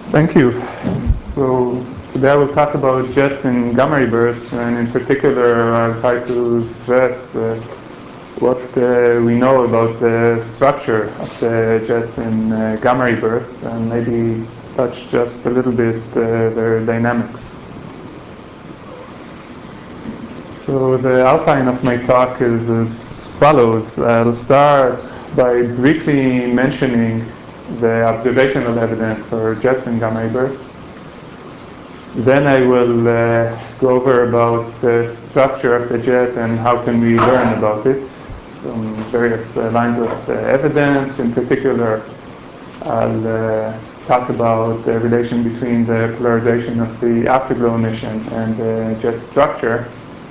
Thank you. So today I will talk about jets in gamma ray bursts, and in particular I'll try to stress what we know about the structure of the jets in gamma ray bursts, and maybe touch just a little bit their dynamics. So the outline of my talk is as follows. I'll start by briefly mentioning the observational evidence for jets in gamma ray bursts. Then I will go over about the structure of the jet and how can we learn about it from various lines of evidence. In particular, I'll talk about the relation between the polarization of the afterglow emission and the jet structure.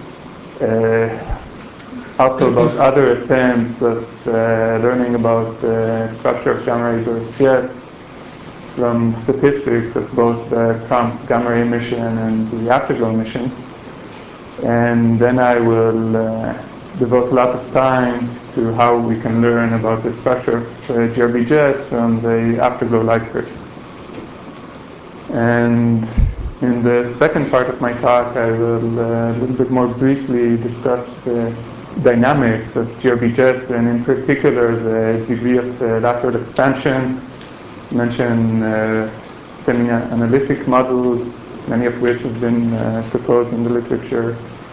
Also about other attempts of learning about the structure of gamma ray burst jets from statistics of both the prompt gamma ray emission and the afterglow emission. And then I will devote a lot of time to how we can learn about the structure of GRB jets from the afterglow light curves. And in the second part of my talk, I will a little bit more briefly discuss the dynamics of GRB jets, and in particular the degree of lateral expansion, mention semi-analytic models, many of which have been proposed in the literature,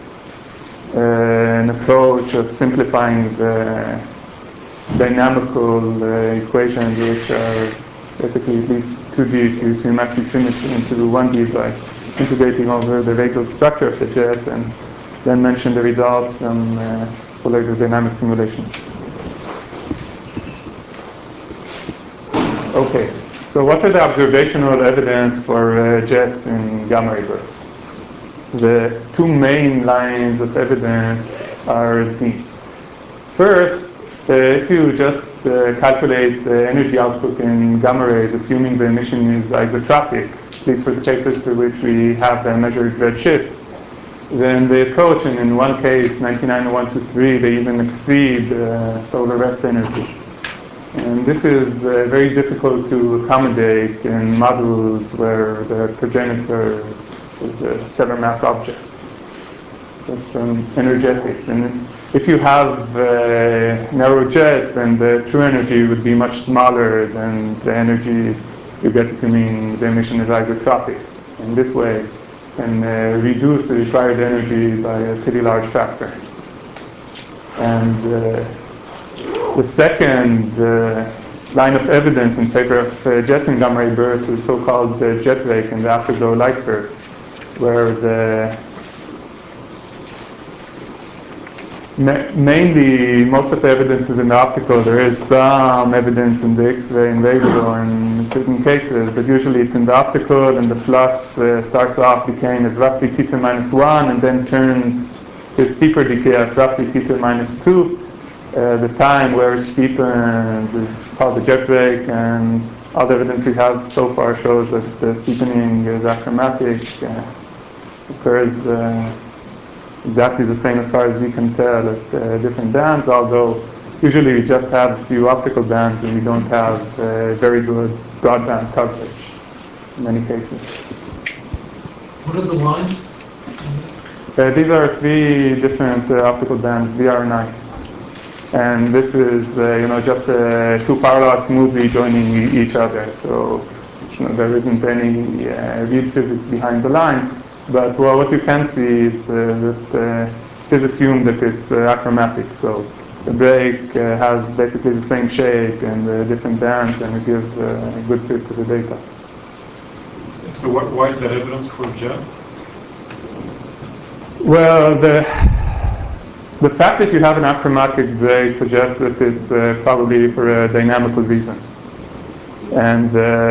an approach of simplifying the dynamical equations, which are basically at least 2D if you symmetry symmetry into 1D by integrating over the radial structure of the jet, and then mention the results from polar dynamic simulations. Okay, so what are the observational evidence for jets in gamma ray bursts? The two main lines of evidence are these. First, if you just calculate the energy output in gamma rays, assuming the emission is isotropic, at least for the cases for which we have the measured redshift, then the approach, and in one case, 99.123, they even exceed solar rest energy. And this is very difficult to accommodate in models where the progenitor is a stellar mass object. That's from energetics. And if you have a narrow jet, then the true energy would be much smaller than the energy you get assuming the emission is isotropic. In this way, can reduce the required energy by a pretty large factor. And the second line of evidence in favor of jets in gamma ray bursts is so-called jet rake in the afterglow light curve, where mainly most of the evidence is in the optical. There is some evidence in the X-ray and radio in certain cases, but usually it's in the optical, and the flux starts off decaying as roughly T to minus 1 and then turns to steeper decay at roughly T to minus 2. The time where it steepens is called the jet rake, and all the evidence we have so far shows that the steepening is achromatic, occurs exactly the same as far as we can tell at different bands, although usually we just have a few optical bands and we don't have very good broadband coverage in many cases. What are the lines? These are three different optical bands, VR9. And this is just two parallel smoothly joining each other. So there isn't any real physics behind the lines. But what you can see is that it is assumed that it's achromatic. So the break has basically the same shape and different bands, and it gives a good fit to the data. So why is that evidence for jet? Well, the fact that you have an achromatic break suggests that it's probably for a dynamical reason. And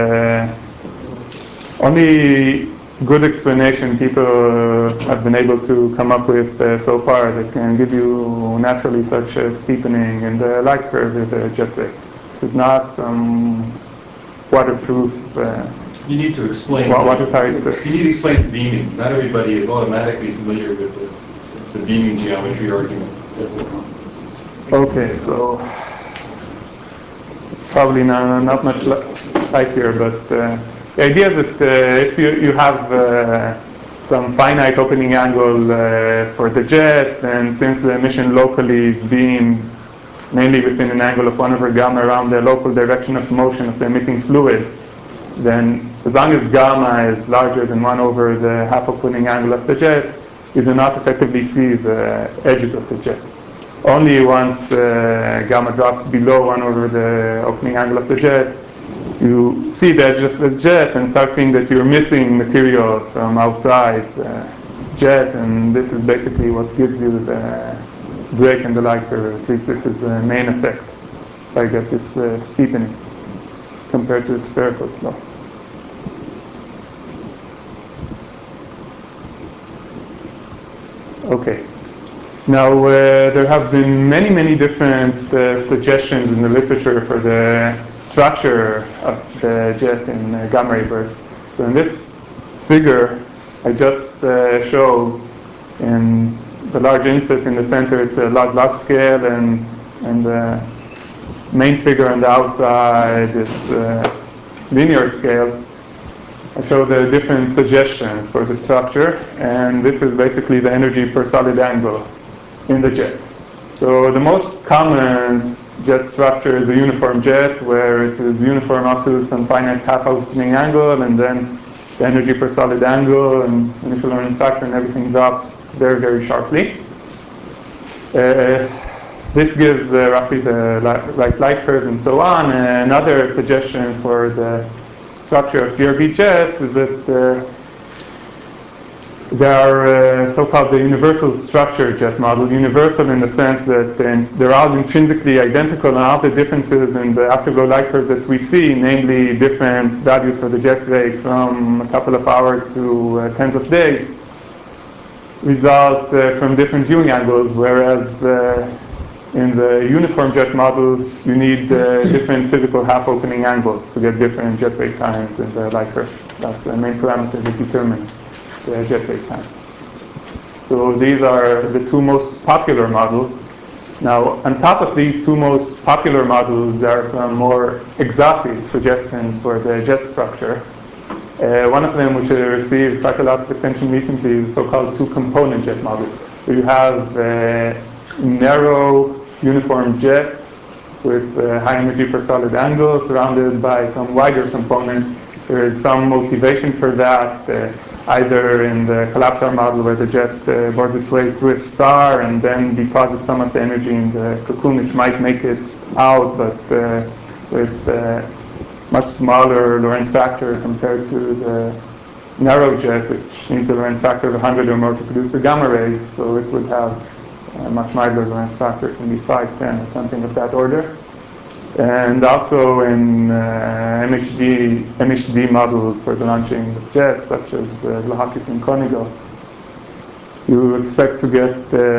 only good explanation people have been able to come up with so far that can give you naturally such a steepening in the light curve with a jet ray. It's not some waterproof. You need to explain. You need to explain the beaming. Not everybody is automatically familiar with the beaming geometry argument. Okay, so probably not much light here, but The idea is that if you have some finite opening angle for the jet, and since the emission locally is being mainly within an angle of 1 over gamma around the local direction of motion of the emitting fluid, then as long as gamma is larger than 1 over the half opening angle of the jet, you do not effectively see the edges of the jet. Only once gamma drops below 1 over the opening angle of the jet, you see the edge of the jet and start seeing that you're missing material from outside the jet, and this is basically what gives you the break in the light curve. At least this is the main effect. I get this steepening compared to the spherical flow. Okay. Now, there have been many different suggestions in the literature for the structure of the jet in gamma ray bursts. So in this figure, I just showed in the large inset in the center, it's a log scale, and the main figure on the outside is linear scale. I show the different suggestions for the structure, and this is basically the energy per solid angle in the jet. So the most common jet structure is a uniform jet, where it is uniform up to some finite half opening angle, and then the energy per solid angle and initial Lorentz factor and everything drops very sharply. This gives roughly the right light curve and so on. Another suggestion for the structure of GRB jets is that there are so-called the universal structure jet model. Universal in the sense that they're all intrinsically identical, and all the differences in the afterglow light curves that we see, namely different values for the jet rate from a couple of hours to tens of days, result from different viewing angles, whereas in the uniform jet model, you need different physical half-opening angles to get different jet rate times in the light curve. That's the main parameter that determines the jet rate time. So these are the two most popular models. Now, on top of these two most popular models, there are some more exotic suggestions for the jet structure. One of them, which received quite a lot of attention recently, is the so-called two-component jet model. So you have a narrow uniform jet with high energy per solid angle surrounded by some wider component. There is some motivation for that, either in the collapsar model where the jet bores its way through a star and then deposits some of the energy in the cocoon, which might make it out, but with much smaller Lorentz factor compared to the narrow jet, which needs a Lorentz factor of 100 or more to produce the gamma rays, so it would have a much milder Lorentz factor, it can be 5, 10, or something of that order. And also in MHD models for the launching of jets, such as Vlahakis and Konigo, you expect to get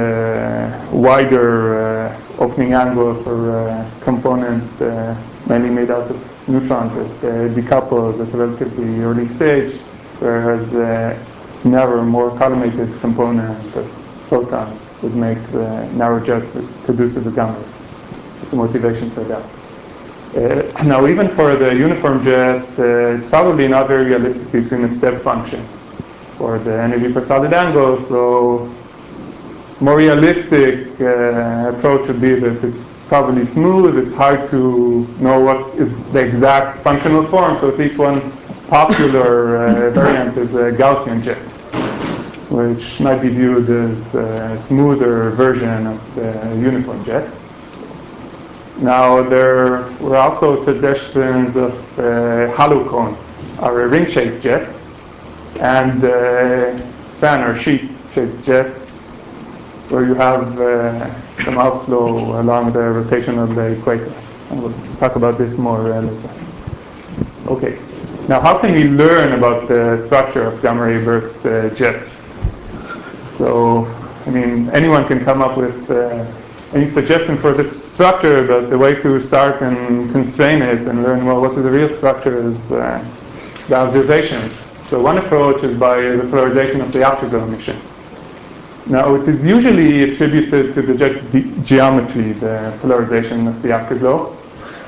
wider opening angle for a component mainly made out of neutrons that decouples at a relatively early stage, whereas narrower, more collimated component of photons would make the narrow jet that produces the gamma rays. It's the motivation for that. Now, even for the uniform jet, it's probably not very realistic to assume a step function for the energy per solid angle. So, more realistic approach would be that it's probably smooth. It's hard to know what is the exact functional form. So, at least one popular variant is a Gaussian jet, which might be viewed as a smoother version of the uniform jet. Now, there were also suggestions of hollow cone, or a ring-shaped jet, and fan or sheet-shaped jet, where you have some outflow along the rotation of the equator. And we'll talk about this more later. Okay. Now, how can we learn about the structure of gamma ray burst jets? So, I mean, anyone can come up with any suggestion for the structure, but the way to start and constrain it and learn, well, what is the real structure is the observations. So one approach is by the polarization of the afterglow emission. Now, it is usually attributed to the jet geometry, the polarization of the afterglow.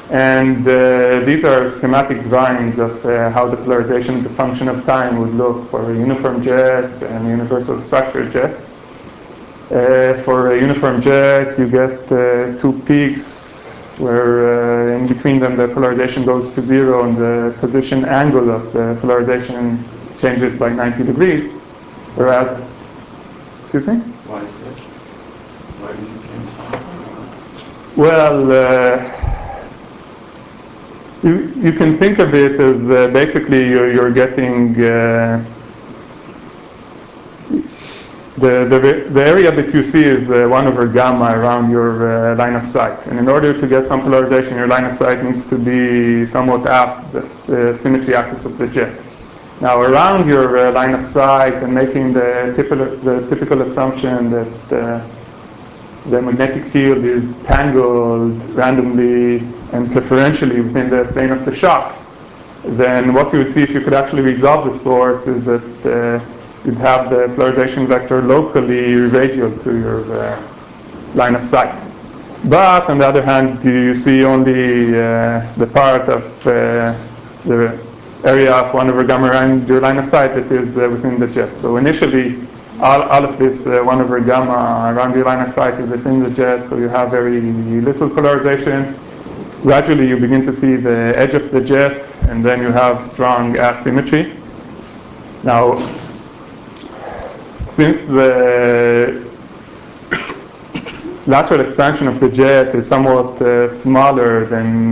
And these are schematic drawings of how the polarization of the function of time would look for a uniform jet and a universal structure jet. For a uniform jet, you get two peaks where in between them the polarization goes to zero and the position angle of the polarization changes by 90 degrees. Whereas, excuse me? Why is that? Why did you change that? Well, you can think of it as basically you're getting the area that you see is 1 over gamma around your line of sight. And in order to get some polarization, your line of sight needs to be somewhat aft the symmetry axis of the jet. Now, around your line of sight and making the typical assumption that the magnetic field is tangled randomly and preferentially within the plane of the shock, then what you would see if you could actually resolve the source is that you'd have the polarization vector locally radial to your line of sight. But on the other hand, you see only the part of the area of 1 over gamma around your line of sight that is within the jet. So initially, all of this 1 over gamma around your line of sight is within the jet, so you have very little polarization. Gradually, you begin to see the edge of the jet, and then you have strong asymmetry. Now, since the lateral expansion of the jet is somewhat smaller than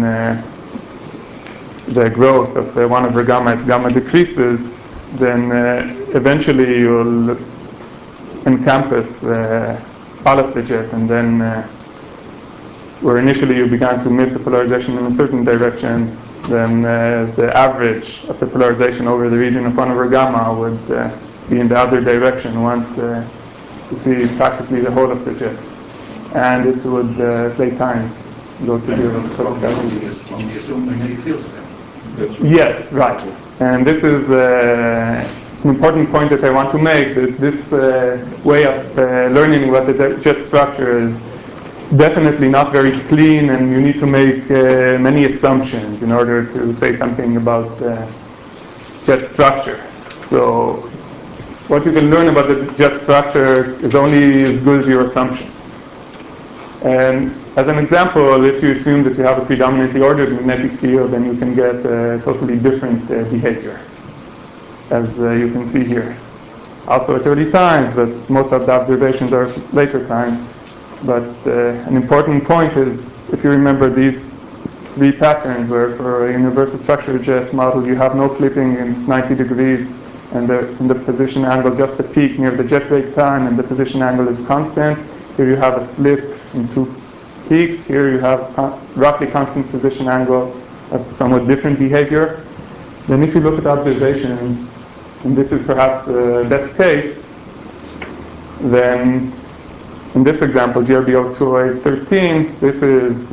the growth of 1 over gamma as gamma decreases, then eventually you'll encompass all of the jet, and then where initially you began to miss the polarization in a certain direction, then the average of the polarization over the region of 1 over gamma would be in the other direction once you see practically the whole of the jet. And it would play times go to zero. Did you assume magnetic fields then? Yes, right. And this is an important point that I want to make, that this way of learning about the jet structure is definitely not very clean, and you need to make many assumptions in order to say something about jet structure. So what you can learn about the jet structure is only as good as your assumptions. And as an example, if you assume that you have a predominantly ordered magnetic field, then you can get a totally different behavior, as you can see here. Also at early times, but most of the observations are later times. But an important point is, if you remember these three patterns, where for a universal structure jet model, you have no flipping in 90 degrees, and in the position angle just a peak near the jet brake time, and the position angle is constant. Here you have a flip in two peaks. Here you have roughly constant position angle of somewhat different behavior. Then if you look at observations, and this is perhaps the best case, then in this example, GRB 02813, this is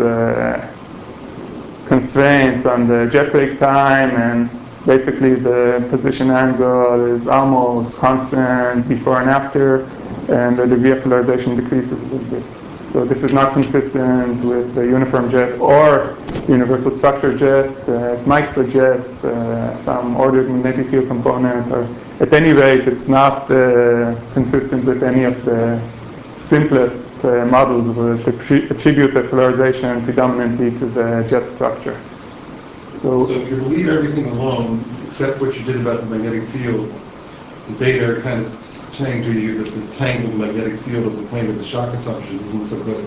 constraints on the jet brake time, and basically the position angle is almost constant before and after, and the degree of polarization decreases a little bit. So this is not consistent with the uniform jet or universal structure jet. It might suggest some ordered magnetic field component, or at any rate, it's not consistent with any of the simplest models that attribute the polarization predominantly to the jet structure. So if you believe everything alone, except what you did about the magnetic field, the data are kind of saying to you that the tangled magnetic field of the plane of the shock assumption isn't so good.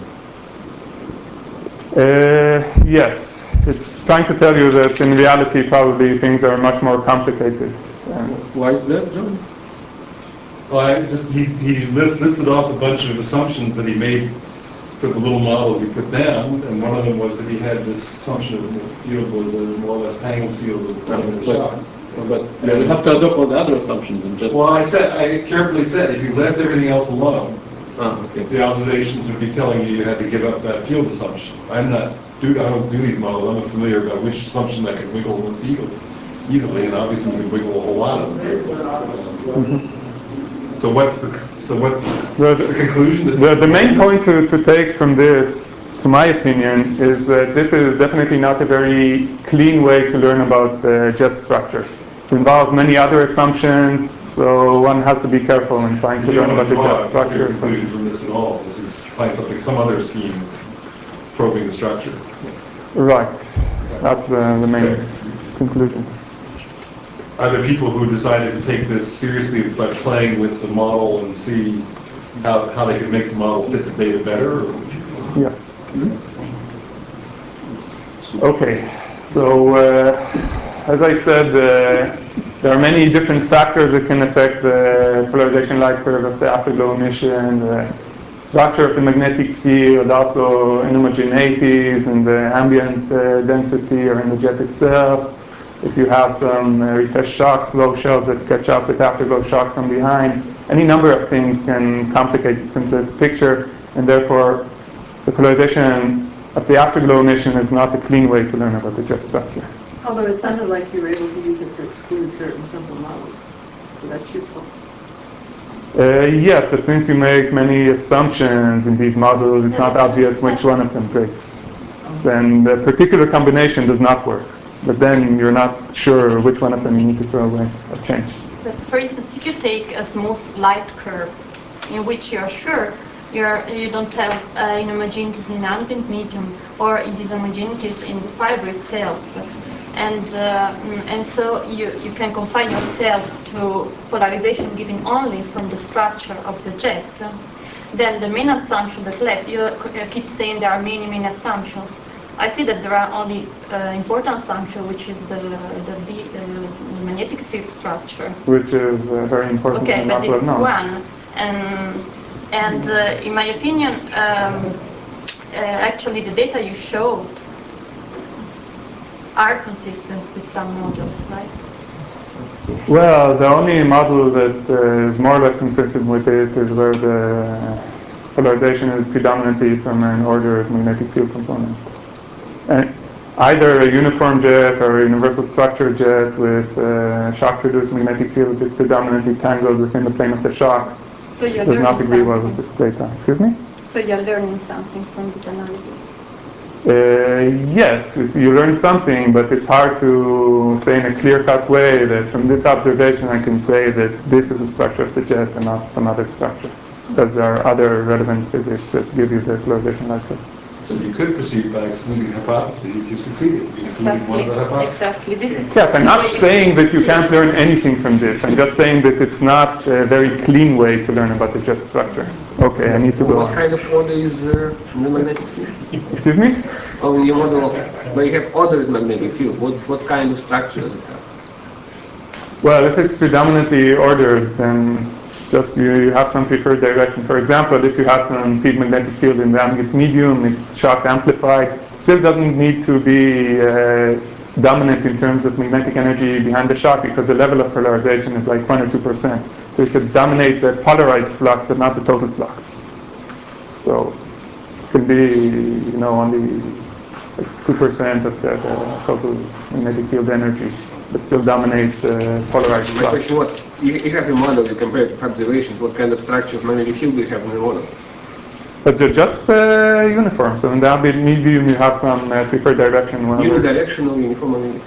Yes, it's trying to tell you that in reality probably things are much more complicated. Why is that, John? Well, he listed off a bunch of assumptions that he made for the little models he put down, and one of them was that he had this assumption that the field was a more or less tangled field of the plane of the shock. But we have to adopt all the other assumptions and just... Well, I carefully said, if you left everything else alone, the observations would be telling you had to give up that field assumption. I don't do these models. I'm not familiar about which assumption I could wiggle most easily, and obviously you can wiggle a whole lot of them. So what's the conclusion? The main point to take from this to my opinion, is that this is definitely not a very clean way to learn about jet structure. It involves many other assumptions, so one has to be careful in trying to learn about the jet structure. Conclusion from this at all. This is find something, some other scheme probing the structure. Right. That's the main conclusion. Are there people who decided to take this seriously and start playing with the model and see how they could make the model fit the data better? Or? Yes. Okay. So, as I said, there are many different factors that can affect the polarization light curve of the afterglow emission, the structure of the magnetic field, also inhomogeneities in the ambient density or in the jet itself. If you have some retest shocks, slow shells that catch up with afterglow shock from behind, any number of things can complicate the simplest picture, and therefore the polarization of the afterglow emission is not a clean way to learn about the jet structure. Although it sounded like you were able to use it to exclude certain simple models, so that's useful. Yes, but since you make many assumptions in these models, it's not obvious which one of them breaks. Then the particular combination does not work. But then you're not sure which one of them you need to throw away or change. But for instance, if you take a smooth light curve in which you're sure you don't have inhomogeneities in the ambient medium or dishomogeneities in the fiber itself, and so you can confine yourself to polarization given only from the structure of the jet, then the main assumption that's left, you keep saying there are many assumptions. I see that there are only important assumption, which is the magnetic field structure. Which is very important. Okay, but this is one. And in my opinion, actually the data you showed are consistent with some models, right? Well, the only model that is more or less consistent with it is where the polarization is predominantly from an ordered magnetic field component. And either a uniform jet or a universal structure jet with shock-produced magnetic field is predominantly tangled within the plane of the shock. So you're does not agree something. well with this data. Excuse me? So you're learning something from this analysis? Yes, you learn something, but it's hard to say in a clear-cut way that from this observation I can say that this is the structure of the jet and not some other structure. Because there are other relevant physics that give you the polarization like this. So you could proceed by excluding hypotheses, you succeeded. You excluded one of the hypotheses. Exactly. This is yes, I'm not saying that you can't learn anything from this. I'm just saying that it's not a very clean way to learn about the jet structure. Okay, I need to go on. What kind of order is the magnetic field? Excuse me? Oh, in your model, where you have ordered magnetic field, what kind of structure does it have? Well, if it's predominantly ordered, then just you have some preferred direction. For example, if you have some seed magnetic field in the ambient medium, it's shock amplified. Still doesn't need to be dominant in terms of magnetic energy behind the shock because the level of polarization is like 1 or 2%. So you could dominate the polarized flux but not the total flux. So it can be, only like 2% of the total magnetic field energy, but still dominates polarized flux. My question was, you have a model, you compare it to observations, what kind of structure of magnetic field do you have in the model? But they're just uniform. So in the ambient medium, you have some preferred direction. Unidirectional, uniform magnetic.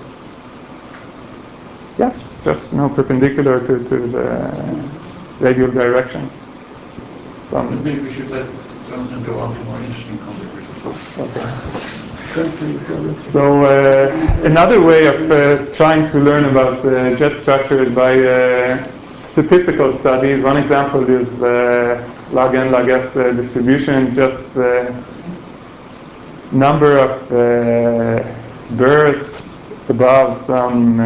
Yes, just perpendicular to the radial direction. Maybe we should let Jonathan go on to more interesting controversial. Okay. So another way of trying to learn about jet structure is by statistical studies. One example is log n log s distribution, just the number of bursts above some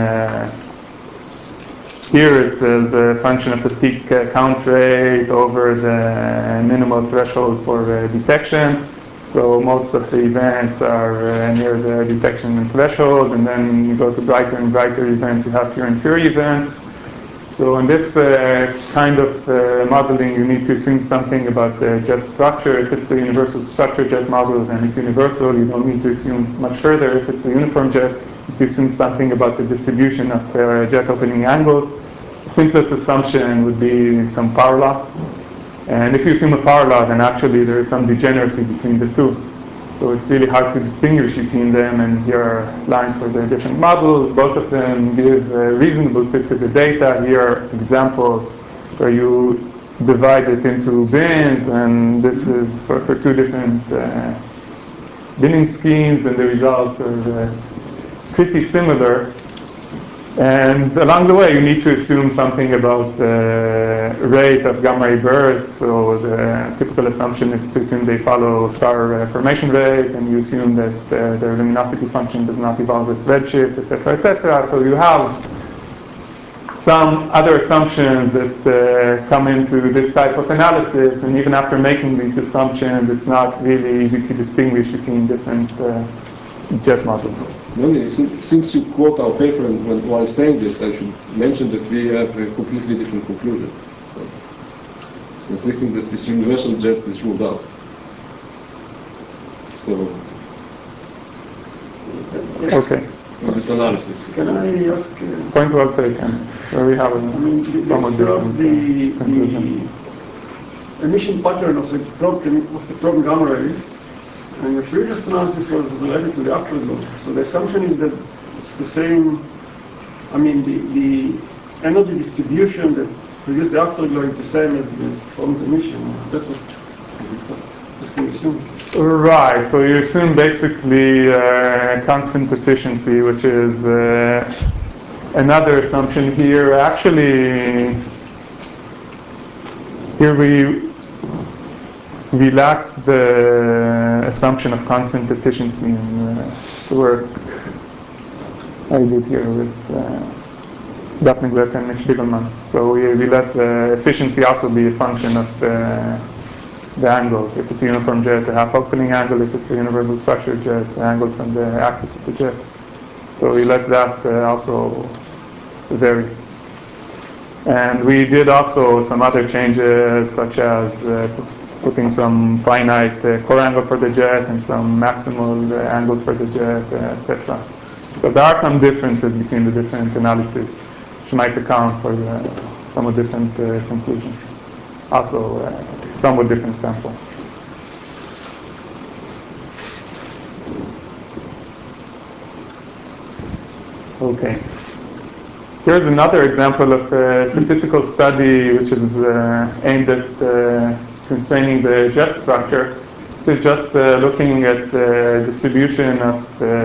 here it says a function of the peak count rate over the minimal threshold for detection. So most of the events are near the detection threshold, and then you go to brighter and brighter events, you have fewer and fewer events. So in this kind of modeling, you need to assume something about the jet structure. If it's a universal structure jet model, then it's universal. You don't need to assume much further. If it's a uniform jet, you assume something about the distribution of jet opening angles. The simplest assumption would be some power law. And if you assume a power law, then actually there is some degeneracy between the two. So it's really hard to distinguish between them, and here are lines for the different models. Both of them give a reasonable fit to the data. Here are examples where you divide it into bins, and this is for two different binning schemes, and the results are pretty similar. And along the way, you need to assume something about the rate of gamma ray bursts. So the typical assumption is to assume they follow star formation rate, and you assume that their luminosity function does not evolve with redshift, etc., etc. So you have some other assumptions that come into this type of analysis, and even after making these assumptions, it's not really easy to distinguish between different jet models. Really, since you quote our paper, and while saying this, I should mention that we have a completely different conclusion. So we think that this universal jet is ruled out. So, Okay. in this analysis. Can I ask? Point well taken. Where we have This somewhat different conclusion. the emission pattern of the probe gamma rays, and your previous analysis was related to the afterglow. So the assumption is that it's the same. I mean, the energy distribution that produces the afterglow is the same as the probe emission. That's what. Just can you assume? Right, so you assume basically constant efficiency, which is another assumption here. Actually, here we relaxed the assumption of constant efficiency in the work I did here with Daphne Glett and Mitch Diegelman. So we let the efficiency also be a function of the angle. If it's a uniform jet, the half opening angle. If it's a universal structure jet, the angle from the axis of the jet. So we let that also vary. And we did also some other changes, such as putting some finite core angle for the jet and some maximal angle for the jet, etc. So there are some differences between the different analyses, which might account for the somewhat different conclusions. Also, somewhat different sample. Okay. Here's another example of a statistical study which is aimed at constraining the jet structure. It's just looking at the distribution of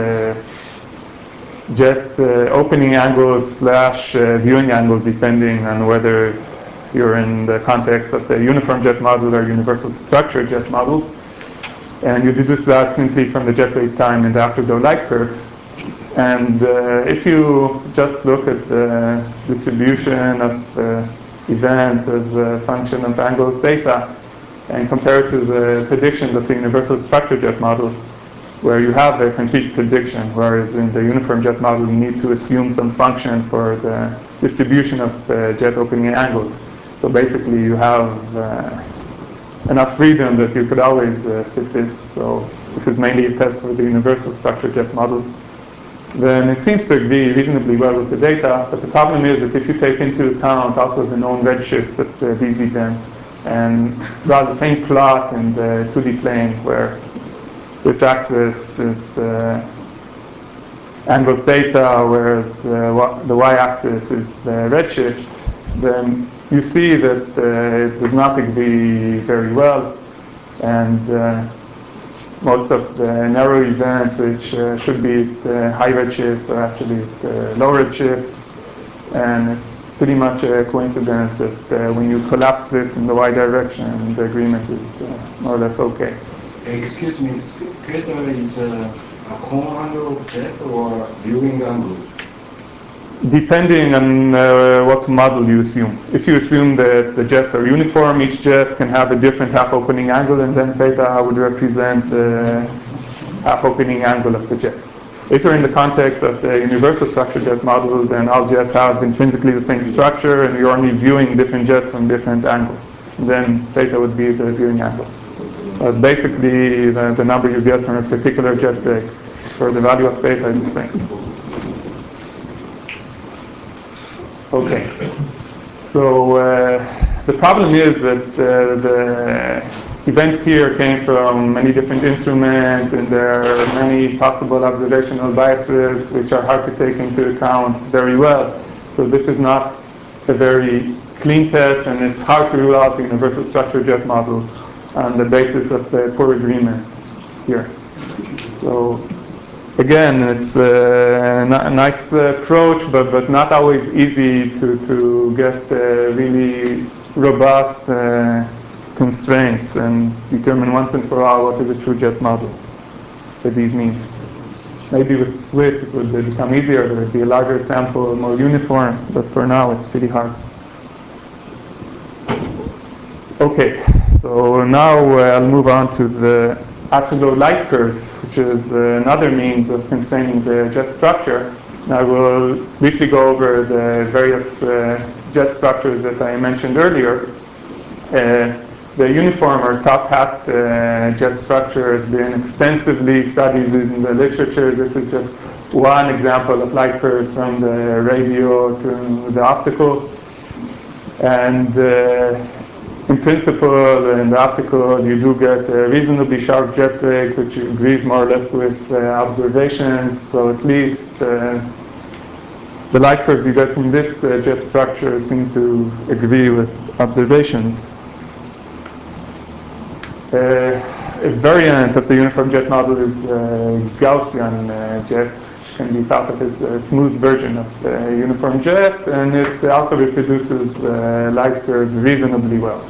jet opening angles / viewing angles, depending on whether you're in the context of the uniform jet model or universal structure jet model. And you deduce that simply from the jet wave time in the afterglow light curve. And if you just look at the distribution of events as a function of angle theta and compare it to the predictions of the universal structure jet model, where you have a complete prediction, whereas in the uniform jet model you need to assume some function for the distribution of jet opening angles. So basically you have enough freedom that you could always fit this. So this is mainly a test for the universal structure jet model. Then it seems to agree reasonably well with the data, but the problem is that if you take into account also the known redshifts of these events, and draw the same plot in the 2D plane where this axis is angle theta, whereas the y-axis is redshift, then you see that it does not agree very well, and most of the narrow events, which should be at high redshifts, are actually at low redshifts, and it's pretty much a coincidence that when you collapse this in the y direction, the agreement is more or less okay. Excuse me, theta is a cone angle of jet or viewing angle? Depending on what model you assume. If you assume that the jets are uniform, each jet can have a different half-opening angle, and then theta would represent the half-opening angle of the jet. If you're in the context of the universal structure jet model, then all jets have intrinsically the same structure, and you're only viewing different jets from different angles. And then theta would be the viewing angle. Basically, the number you get from a particular jet wave for the value of theta is the same. Okay, so the problem is that the events here came from many different instruments, and there are many possible observational biases which are hard to take into account very well. So this is not a very clean test, and it's hard to rule out the universal structure jet model on the basis of the poor agreement here. So again, it's a nice approach, but not always easy to get really robust constraints and determine once and for all what is a true jet model for these means. Maybe with SWIFT it would become easier, there would be a larger sample, more uniform, but for now it's pretty hard. Okay, so now I'll move on to the afterglow light curves, which is another means of constraining the jet structure. And I will briefly go over the various jet structures that I mentioned earlier. The uniform or top hat jet structure has been extensively studied in the literature. This is just one example of light curves from the radio to the optical. And in principle, in the optical, you do get a reasonably sharp jet wake, which agrees more or less with observations. So at least the light curves you get from this jet structure seem to agree with observations. A variant of the uniform jet model is Gaussian jet, which can be thought of as a smooth version of the uniform jet, and it also reproduces light curves reasonably well.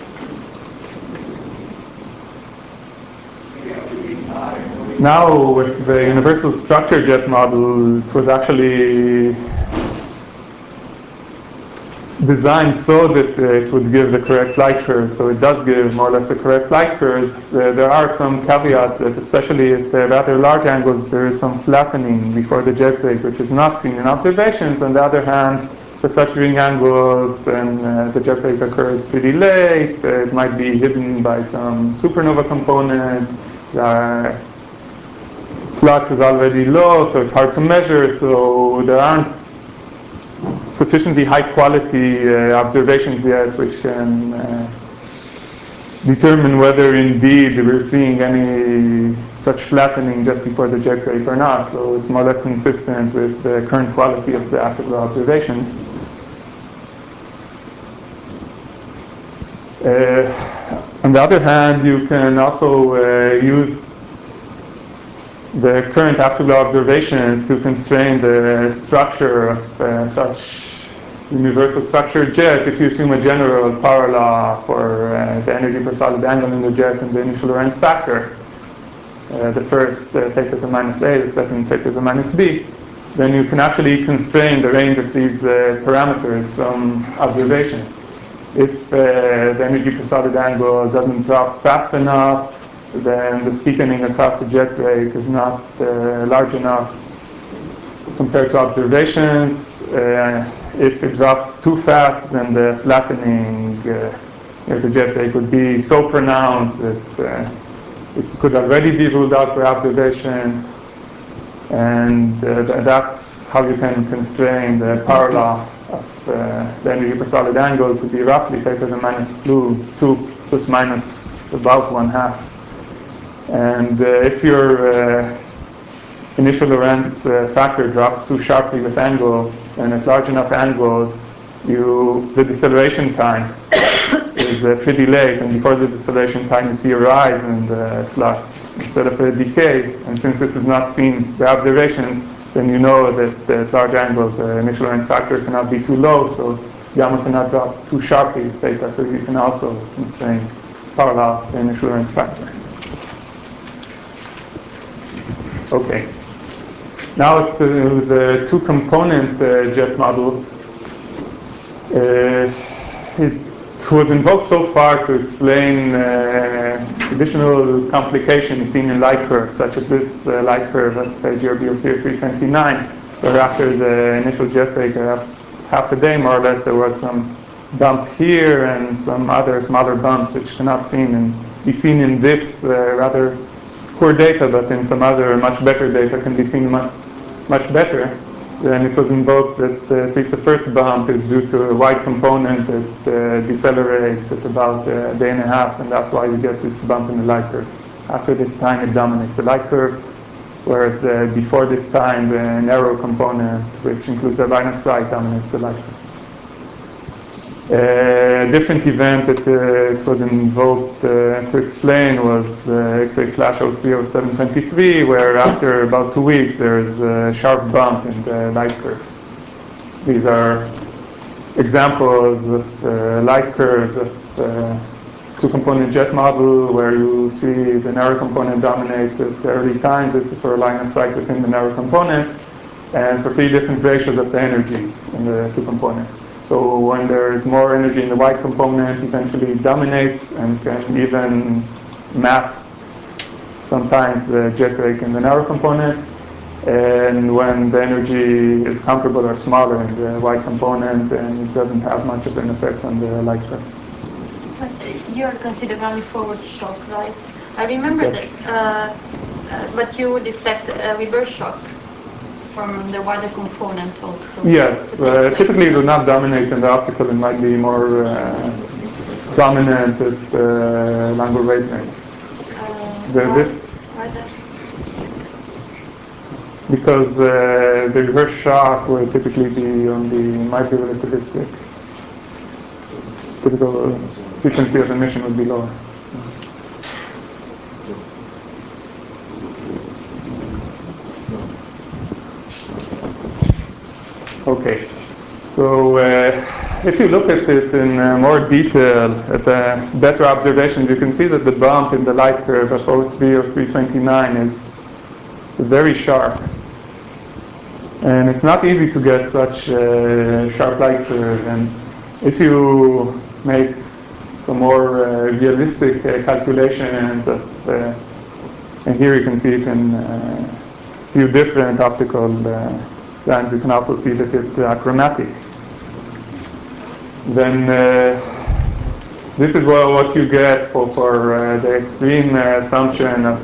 Now, with the universal structure jet model, it was actually designed so that it would give the correct light curve, so it does give more or less the correct light curves. There are some caveats that, especially at rather large angles, there is some flattening before the jet wake, which is not seen in observations. On the other hand, for such ring angles, and the jet wake occurs pretty late, it might be hidden by some supernova component. Flux is already low, so it's hard to measure, so there aren't sufficiently high quality observations yet which can determine whether indeed we're seeing any such flattening just before the jet wake or not. So it's more or less consistent with the current quality of the afterglow observations. On the other hand, you can also use the current afterglow observations to constrain the structure of such universal structure jet if you assume a general power law for the energy per solid angle in the jet and the initial Lorentz factor. The first theta to the minus A, the second theta to the minus B. Then you can actually constrain the range of these parameters from observations. If the energy per solid angle doesn't drop fast enough, then the steepening across the jet wake is not large enough compared to observations. If it drops too fast, then the flattening of the jet wake would be so pronounced that it could already be ruled out for observations. And that's how you can constrain the power law of the energy per solid angle to be roughly theta to the minus 2 plus minus about 1/2. And if your initial Lorentz factor drops too sharply with angle, and at large enough angles, the deceleration time is pretty late, and before the deceleration time you see a rise in the flux instead of a decay. And since this is not seen by observations, then you know that at large angles the initial Lorentz factor cannot be too low, so gamma cannot drop too sharply with theta, so you can also constrain power law of the initial Lorentz factor. Okay. Now it's the two-component jet model. It was invoked so far to explain additional complications seen in light curves, such as this light curve at GRB 329, where after the initial jet wake, half a day more or less, there was some bump here and some other smaller bumps which cannot be seen in this rather poor data, but in some other much better data can be seen much better. then it was invoked that at least the first bump is due to a white component that decelerates at about a day and a half, and that's why you get this bump in the light curve. After this time, it dominates the light curve, whereas before this time, the narrow component, which includes the line of sight, dominates the light curve. A different event that it was invoked to explain was X-ray flash 030723, where after about 2 weeks there's a sharp bump in the light curve. These are examples of light curves of two-component jet model, where you see the narrow component dominates at early times. It's for a line of sight within the narrow component, and for 3 different ratios of the energies in the two components. So when there is more energy in the white component, eventually it dominates and can even mask sometimes the jet break in the narrow component. And when the energy is comparable or smaller in the white component, then it doesn't have much of an effect on the light curve. But you're considering only forward shock, right? I remember Yes. that, but you would expect a reverse shock from the wider component also. Yes, typically it will not dominate in the optical. It might be more dominant at longer wavelength. Why that? Because the reverse shock will typically be might be relativistic. Typical frequency of emission would be lower. Okay, so if you look at it in more detail, at better observations, you can see that the bump in the light curve of 03 or 329 is very sharp. And it's not easy to get such sharp light curve. And if you make some more realistic calculations of, and here you can see it in a few different optical and you can also see that it's chromatic. Then this is what you get for the extreme assumption of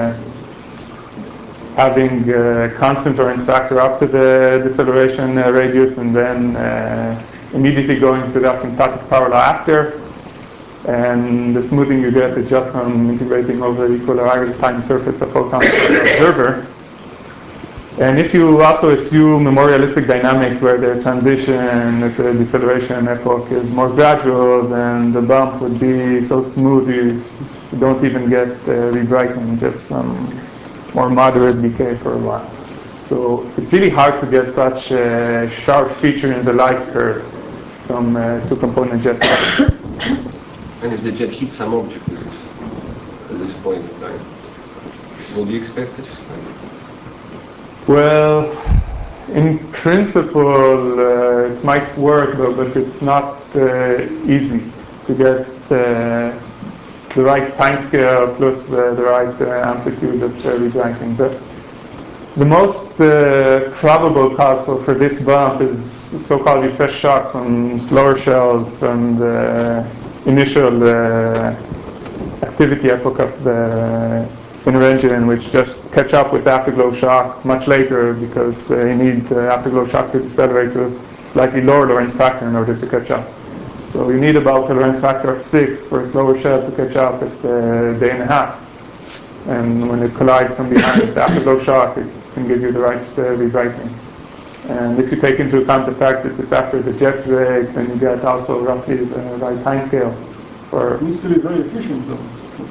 having constant Lorentz factor up to the deceleration radius, and then immediately going to the asymptotic power law after. And the smoothing you get is just from integrating over the equal or higher time surface of photons to the observer. And if you also assume a more realistic dynamics where the transition at the deceleration epoch is more gradual, then the bump would be so smooth you don't even get rebrightening, just some more moderate decay for a while. So it's really hard to get such a sharp feature in the light curve from two-component jet. And if the jet hits some object at this point in time, what do you expect such a spike? Well, in principle, it might work, but it's not easy to get the right time scale plus the right amplitude of rebrightening. But the most probable cause for this bump is so-called refresh shocks, some slower shells from the initial activity epoch of the inner engine, which just catch up with afterglow shock much later because you need afterglow shock to decelerate to slightly lower Lorentz factor in order to catch up. So you need about a Lorentz factor of 6 for a slower shell to catch up at a day and a half. And when it collides from behind with afterglow shock, it can give you the right rebrightening. And if you take into account the fact that it's after the jet break, then you get also roughly the right time scale for. It needs to be very efficient though.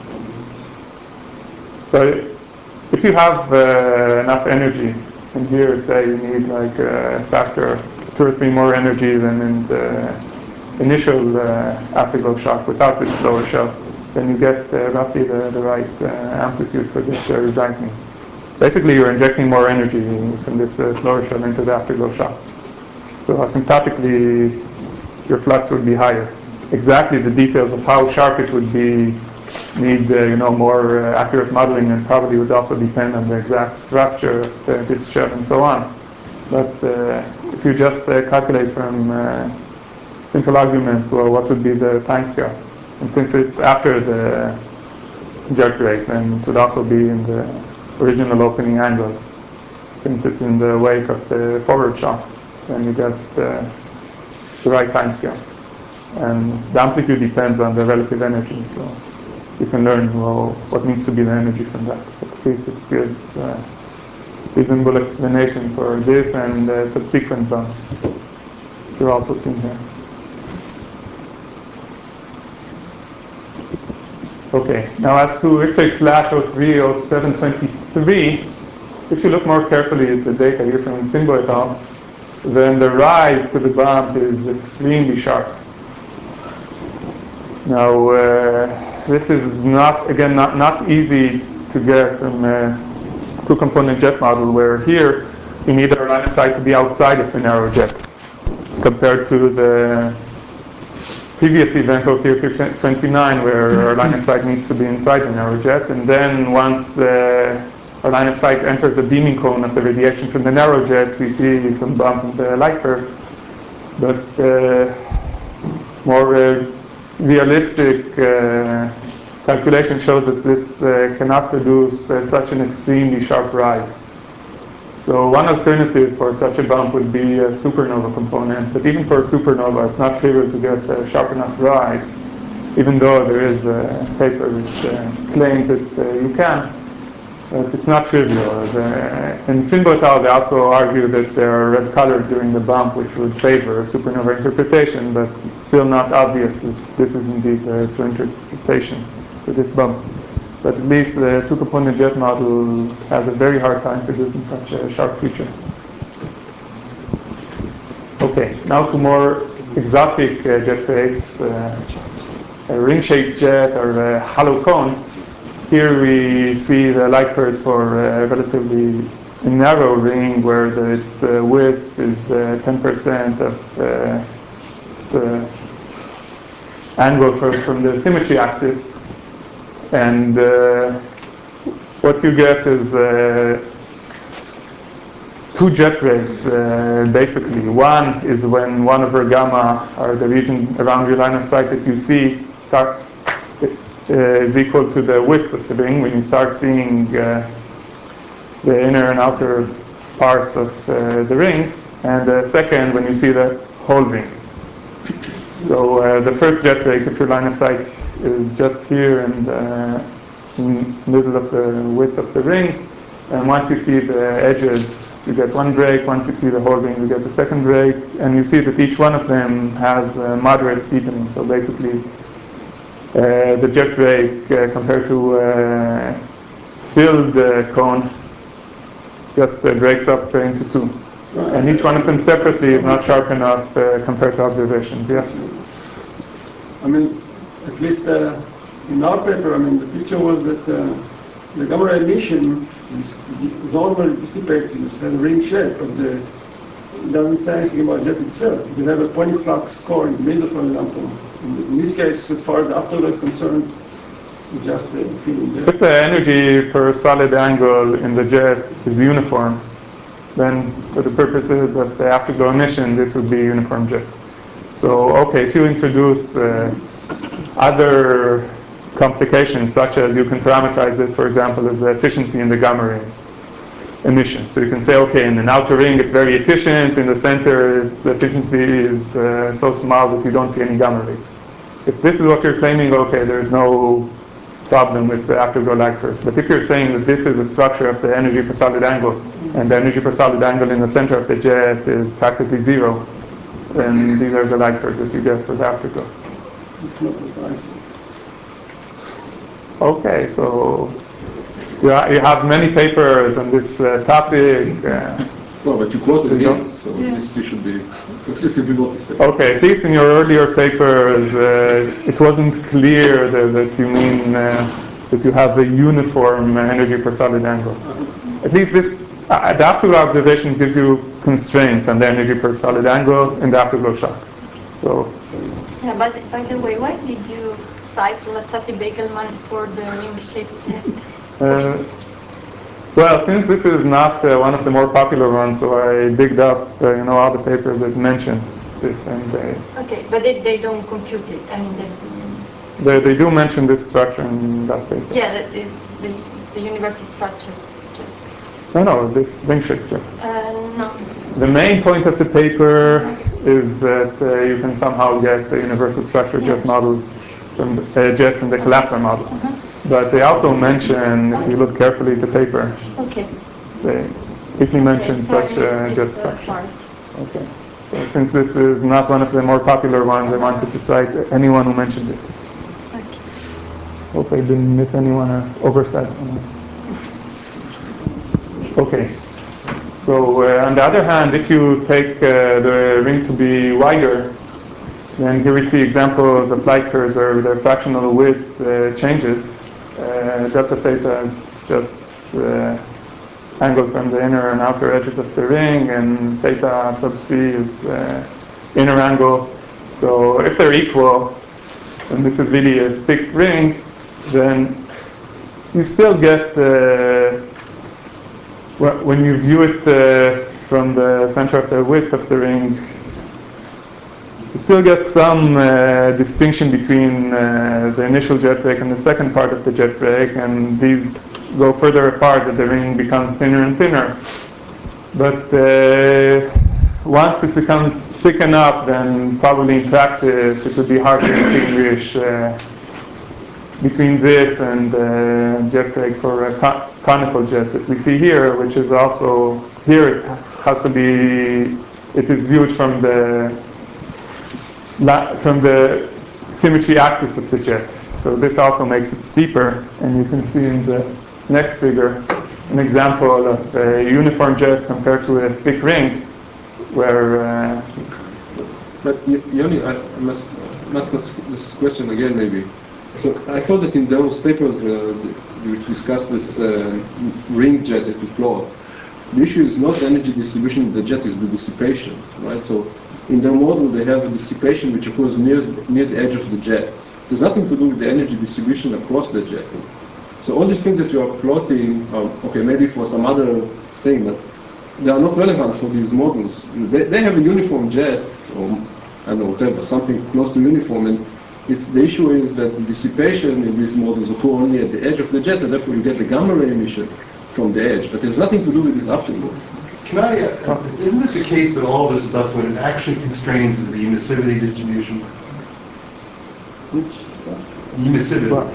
So if you have enough energy, and here say you need like a factor 2 or 3 more energy than in the initial afterglow shock without this slower shell, then you get roughly the right amplitude for this rebrightening. Basically, you're injecting more energy from this slower shell into the afterglow shock. So asymptotically, your flux would be higher. Exactly the details of how sharp it would be need more accurate modeling, and probably would also depend on the exact structure of this shell and so on. But if you just calculate from simple arguments, well, what would be the time scale? And since it's after the jet break, then it would also be in the original opening angle. since it's in the wake of the forward shock, then you get the right time scale. And the amplitude depends on the relative energy, so you can learn what needs to be the energy from that. But at least it gives reasonable explanation for this and subsequent bumps. You're also seen here. Okay, now as to X-ray flash 030723, if you look more carefully at the data here from Finbo et al., then the rise to the bump is extremely sharp. Now, this is not easy to get from a two-component jet model, where here you need our line of sight to be outside of the narrow jet, compared to the previous event of 29, where our line of sight needs to be inside the narrow jet. And then once our line of sight enters a beaming cone of the radiation from the narrow jet, you see some bump in the light curve. But more realistic calculation shows that this cannot produce such an extremely sharp rise. So one alternative for such a bump would be a supernova component, but even for a supernova, it's not trivial to get a sharp enough rise, even though there is a paper which claims that you can, but it's not trivial. In Finbo et al., they also argue that they are red-colored during the bump, which would favor supernova interpretation, but it's still not obvious that this is indeed the true interpretation for this bump. But at least the two-component jet model has a very hard time producing such a sharp feature. Okay, now to more exotic jet rays, a ring-shaped jet or a hollow cone. Here we see the light curves for a relatively narrow ring where its width is 10% of angle from the symmetry axis. And what you get is two jet rays, basically. One is when 1 over gamma, or the region around your line of sight that you see, is equal to the width of the ring, when you start seeing the inner and outer parts of the ring. And the second, when you see the whole ring. So the first jet ray, if your line of sight is just here and in the middle of the width of the ring. And once you see the edges, you get one break. Once you see the whole ring, you get the second break. And you see that each one of them has moderate steepening. So basically, the jet break compared to filled cone just breaks up into two. And each one of them separately is not sharp enough compared to observations. Yes? I mean, at least in our paper, I mean, the picture was that the gamma ray emission, this zone where it dissipates, has a ring shape, but it doesn't say anything about jet itself. You have a point flux core in the middle, for example. In this case, as far as the afterglow is concerned, it's just a feeling jet. If the energy per solid angle in the jet is uniform, then for the purposes of the afterglow emission, this would be uniform jet. So, okay, if you introduce other complications, such as you can parameterize this, for example, as the efficiency in the gamma ray emission. So you can say, okay, in an outer ring it's very efficient, in the center its efficiency is so small that you don't see any gamma rays. If this is what you're claiming, okay, there's no problem with the afterglow light curves. But if you're saying that this is the structure of the energy per solid angle, and the energy per solid angle in the center of the jet is practically zero, then these are the light curves that you get for the afterglow. It's not surprising. Okay, so you have many papers on this topic. No, but you quoted again, so at least you should be consistent with what you said. Okay, at least in your earlier papers, it wasn't clear that you mean that you have a uniform energy per solid angle. At least this, the afterglow observation gives you constraints on the energy per solid angle in the afterglow shock. So. Yeah, but by the way, why did you cite Lazzati-Begelman for the ring-shaped jet? Well, since this is not one of the more popular ones, so I digged up, all the papers that mention this, and okay, but they don't compute it. I mean, they do mention this structure in that paper. Yeah, the universal structure. No, this ring shape jet. No. The main point of the paper is that you can somehow get the universal structure jet model from the jet from the collapsor model. But they also mention, if you look carefully at the paper, Okay. they briefly mention such a jet structure. Okay. So since this is not one of the more popular ones, I wanted to cite anyone who mentioned it. Okay. Hope I didn't miss anyone or oversight someone. Okay. So on the other hand, if you take the ring to be wider, then here we see examples of light curves where the fractional width changes. Delta theta is just angle from the inner and outer edges of the ring, and theta sub c is inner angle. So if they're equal, and this is really a thick ring, then you still get, when you view it from the center of the width of the ring, you still get some distinction between the initial jet brake and the second part of the jet brake, and these go further apart as the ring becomes thinner and thinner. But once it becomes thick enough, then probably in practice it would be hard to distinguish between this and jet brake for a conical jet that we see here, which is also, here it has to be, it is viewed from the symmetry axis of the jet. So this also makes it steeper, and you can see in the next figure an example of a uniform jet compared to a thick ring, where... But Yoni, I must ask this question again maybe. So I thought that in those papers we discussed this ring jet that we plot, the issue is not the energy distribution of the jet, is the dissipation, right? So in their model they have a dissipation which occurs near the edge of the jet. There's nothing to do with the energy distribution across the jet. So all these things that you are plotting, okay, maybe for some other thing, but they are not relevant for these models. They have a uniform jet, or I don't know, whatever, something close to uniform, and if the issue is that the dissipation in these models occur only at the edge of the jet, and therefore you get the gamma ray emission from the edge, but there's nothing to do with this afterglow. Can I, isn't it the case that all this stuff, what it actually constrains is the emissivity distribution? Which stuff? Emissivity.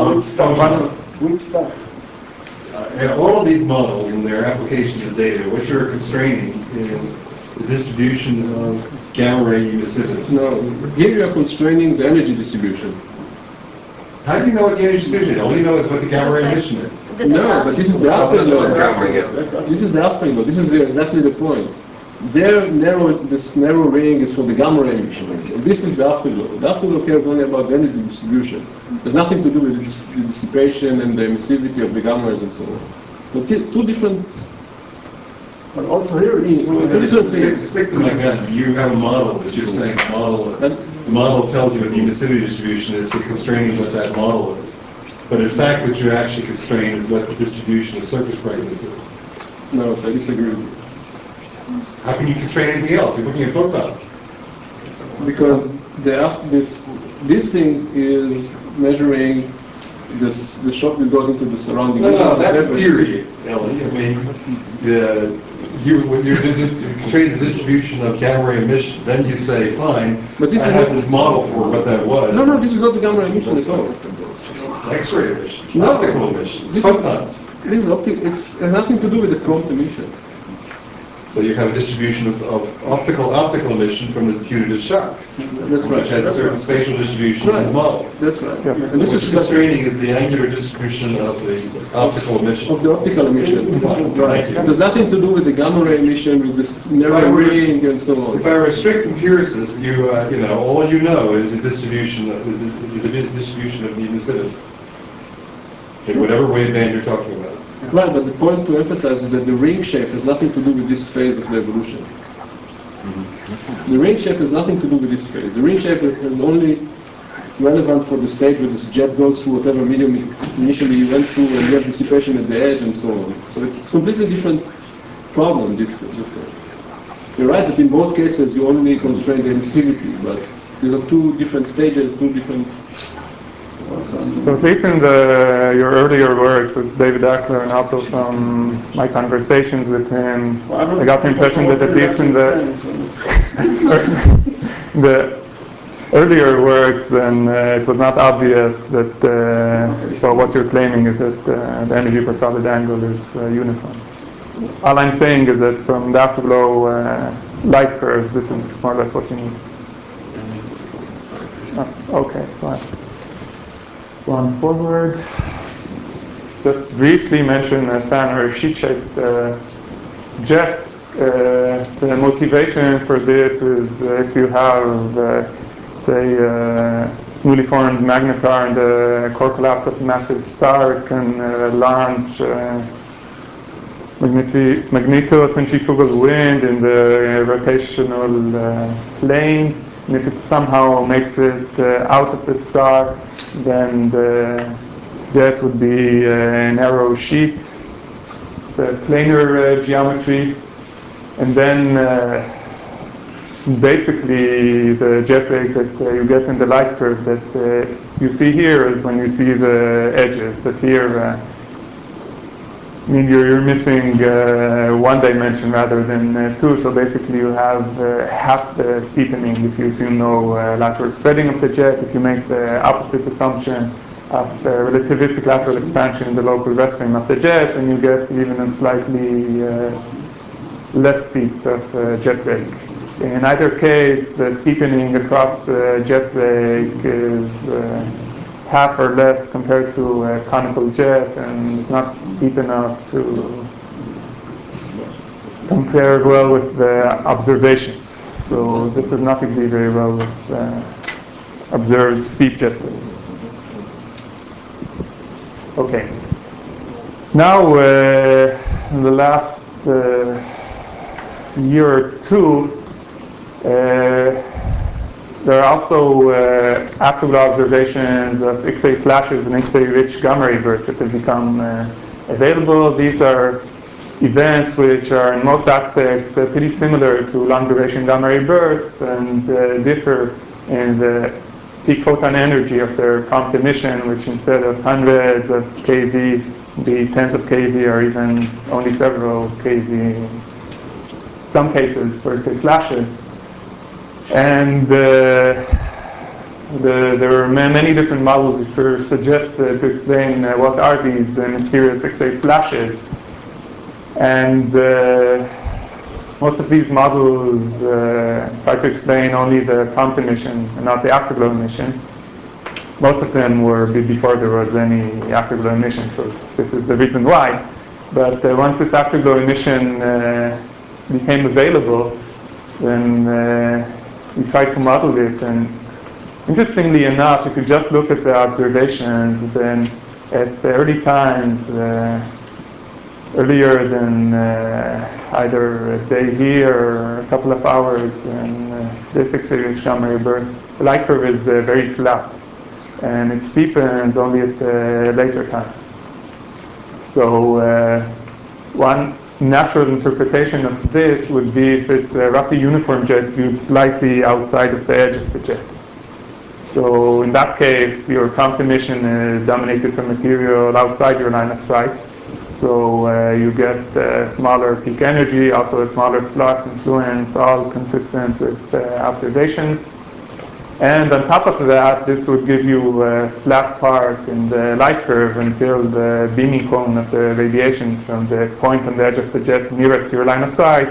Which stuff? And all of these models and their applications of data, what you're constraining is the distribution of gamma ray emissivity. No, here you are constraining the energy distribution. How do you know what the energy distribution is? All you know is what the gamma ray emission is. No, but this is the afterglow. This is the afterglow. This is exactly the point. This narrow ring is for the gamma ray emission. And this is the afterglow. The afterglow cares only about the energy distribution. There's nothing to do with the dissipation and the emissivity of the gamma rays and so on. But two different. But also here, Stick to my guns. You have a model that you're saying the model tells you what the emissivity distribution is, you're constraining what that model is. But in fact, what you actually constrain is what the distribution of surface brightness is. No, I disagree with you. How can you constrain anything else? You're looking at photons. Because this thing is measuring the shock that goes into the surrounding. No, that's theory, Ellie. I mean, when you're constraining the distribution of gamma ray emission, then you say, fine, but this I have this model for what that was. No, this is not the gamma ray emission at all. It's X-ray emission. It's optical emission. It's photons. It is optical. It has nothing to do with the prompt emission. So you have a distribution of optical emission from this putative shock. That's right. Which has a certain spatial distribution in the model. That's right. Yeah. And this is constraining is the angular distribution of the optical emission. Of the optical emission. Right. It has nothing to do with the gamma ray emission, with this narrow ring and so on. If I were a strict empiricist, all you know is the distribution of the emissivity. In whatever waveband you're talking about. Right, but the point to emphasize is that the ring shape has nothing to do with this phase of the evolution. The ring shape has nothing to do with this phase. The ring shape is only relevant for the stage where this jet goes through whatever medium initially you went through, and you have dissipation at the edge and so on. So it's a completely different problem, this thing. You're right that in both cases you only constrain the emissivity, but these are two different stages, two different also. So at least in your earlier works with David Eckler and also from my conversations with him, I got the impression that at least in the earlier works, then it was not obvious that, so what you're claiming is that the energy per solid angle is uniform. All I'm saying is that from the afterglow light curves, this is more or less what you need. Okay, so going forward, just briefly mention a fan or a sheet-shaped jet. The motivation for this is if you have, say, newly formed magnetar and the core collapse of a massive star can launch magnetocentrifugal wind in the rotational plane. And if it somehow makes it out of the star, then the jet would be a narrow sheet, the planar geometry, and then basically the jet wake that you get in the light curve that you see here is when you see the edges. But here, I mean, you're missing one dimension rather than two, so basically you have half the steepening if you assume no lateral spreading of the jet. If you make the opposite assumption of relativistic lateral expansion in the local rest frame of the jet, then you get even a slightly less steep of jet wake. In either case, the steepening across the jet wake is half or less compared to a conical jet, and it's not steep enough to compare well with the observations. So this does not agree very well with observed steep jet waves. Okay. Now, in the last year or two, there are also afterglow observations of X-ray flashes and X-ray rich gamma ray bursts that have become available. These are events which are in most aspects pretty similar to long duration gamma ray bursts and differ in the peak photon energy of their prompt emission, which instead of hundreds of keV, be tens of keV or even only several keV in some cases for X-ray flashes. And there are many different models which were suggested to explain what are these mysterious X-ray flashes. And most of these models try to explain only the prompt emission and not the afterglow emission. Most of them were before there was any afterglow emission, so this is the reason why. But once this afterglow emission became available, then we tried to model it, and interestingly enough, if you just look at the observations, then at the early times, earlier than either a day here or a couple of hours, and this X-ray gamma ray burst, the light curve is very flat, and it steepens only at a later time. So one natural interpretation of this would be if it's a roughly uniform jet viewed slightly outside of the edge of the jet. So in that case, your prompt emission is dominated from material outside your line of sight. So you get smaller peak energy, also a smaller flux influence, all consistent with observations. And on top of that, this would give you a flat part in the light curve until the beaming cone of the radiation from the point on the edge of the jet nearest to your line of sight